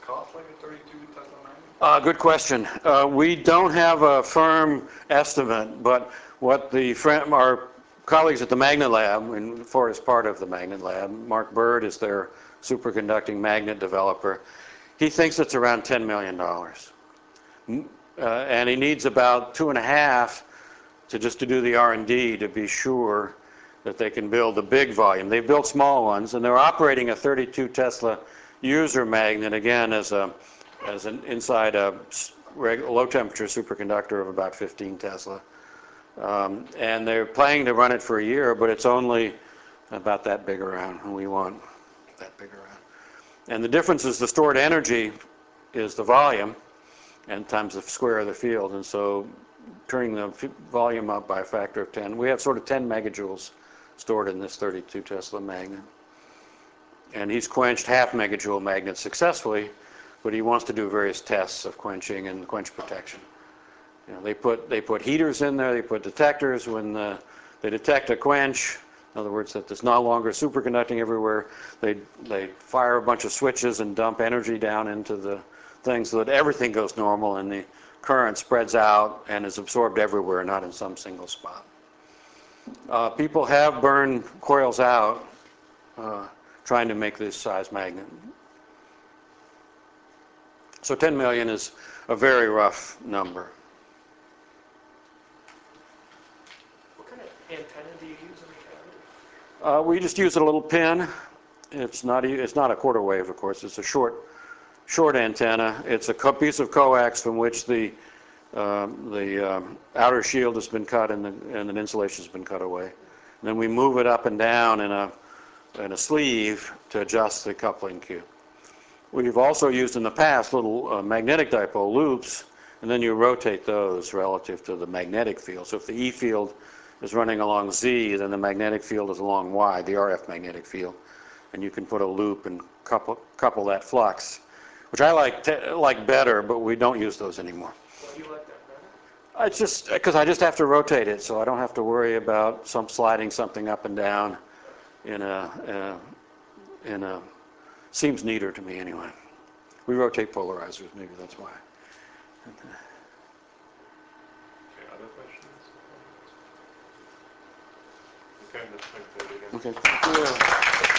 cost like a 32 Tesla magnet? Good question. We don't have a firm estimate, but what our colleagues at the Magnet Lab, and Ford is part of the Magnet Lab, Mark Bird is their superconducting magnet developer, he thinks it's around $10 million. And he needs about 2.5 to do the R&D to be sure that they can build a big volume. They've built small ones, and they're operating a 32 Tesla user magnet, again, as an inside a low temperature superconductor of about 15 Tesla. And they're planning to run it for a year, but it's only about that big around, and we want that big around. And the difference is the stored energy is the volume and times the square of the field, and so turning the volume up by a factor of 10. We have sort of 10 megajoules stored in this 32 Tesla magnet. And he's quenched half megajoule magnets successfully, but he wants to do various tests of quenching and quench protection. You know, they put heaters in there, they put detectors. When they detect a quench, in other words, that there's no longer superconducting everywhere, they fire a bunch of switches and dump energy down into the thing so that everything goes normal and the current spreads out and is absorbed everywhere, not in some single spot. People have burned coils out trying to make this size magnet. So 10 million is a very rough number. What kind of antenna do you use in the cavity? We just use a little pin. It's not a quarter wave, of course. It's a short antenna. It's a piece of coax from which the outer shield has been cut and the insulation has been cut away. And then we move it up and down in a sleeve to adjust the coupling cube. We've also used in the past little magnetic dipole loops, and then you rotate those relative to the magnetic field. So if the E field is running along Z, then the magnetic field is along Y, the RF magnetic field. And you can put a loop and couple that flux, which I like better, but we don't use those anymore. Why do you like that better? It's just because I just have to rotate it, so I don't have to worry about sliding something up and down in a seems neater to me anyway. We rotate polarizers, maybe that's why. Okay, other questions? Okay, let's thank David again. Okay, thank you.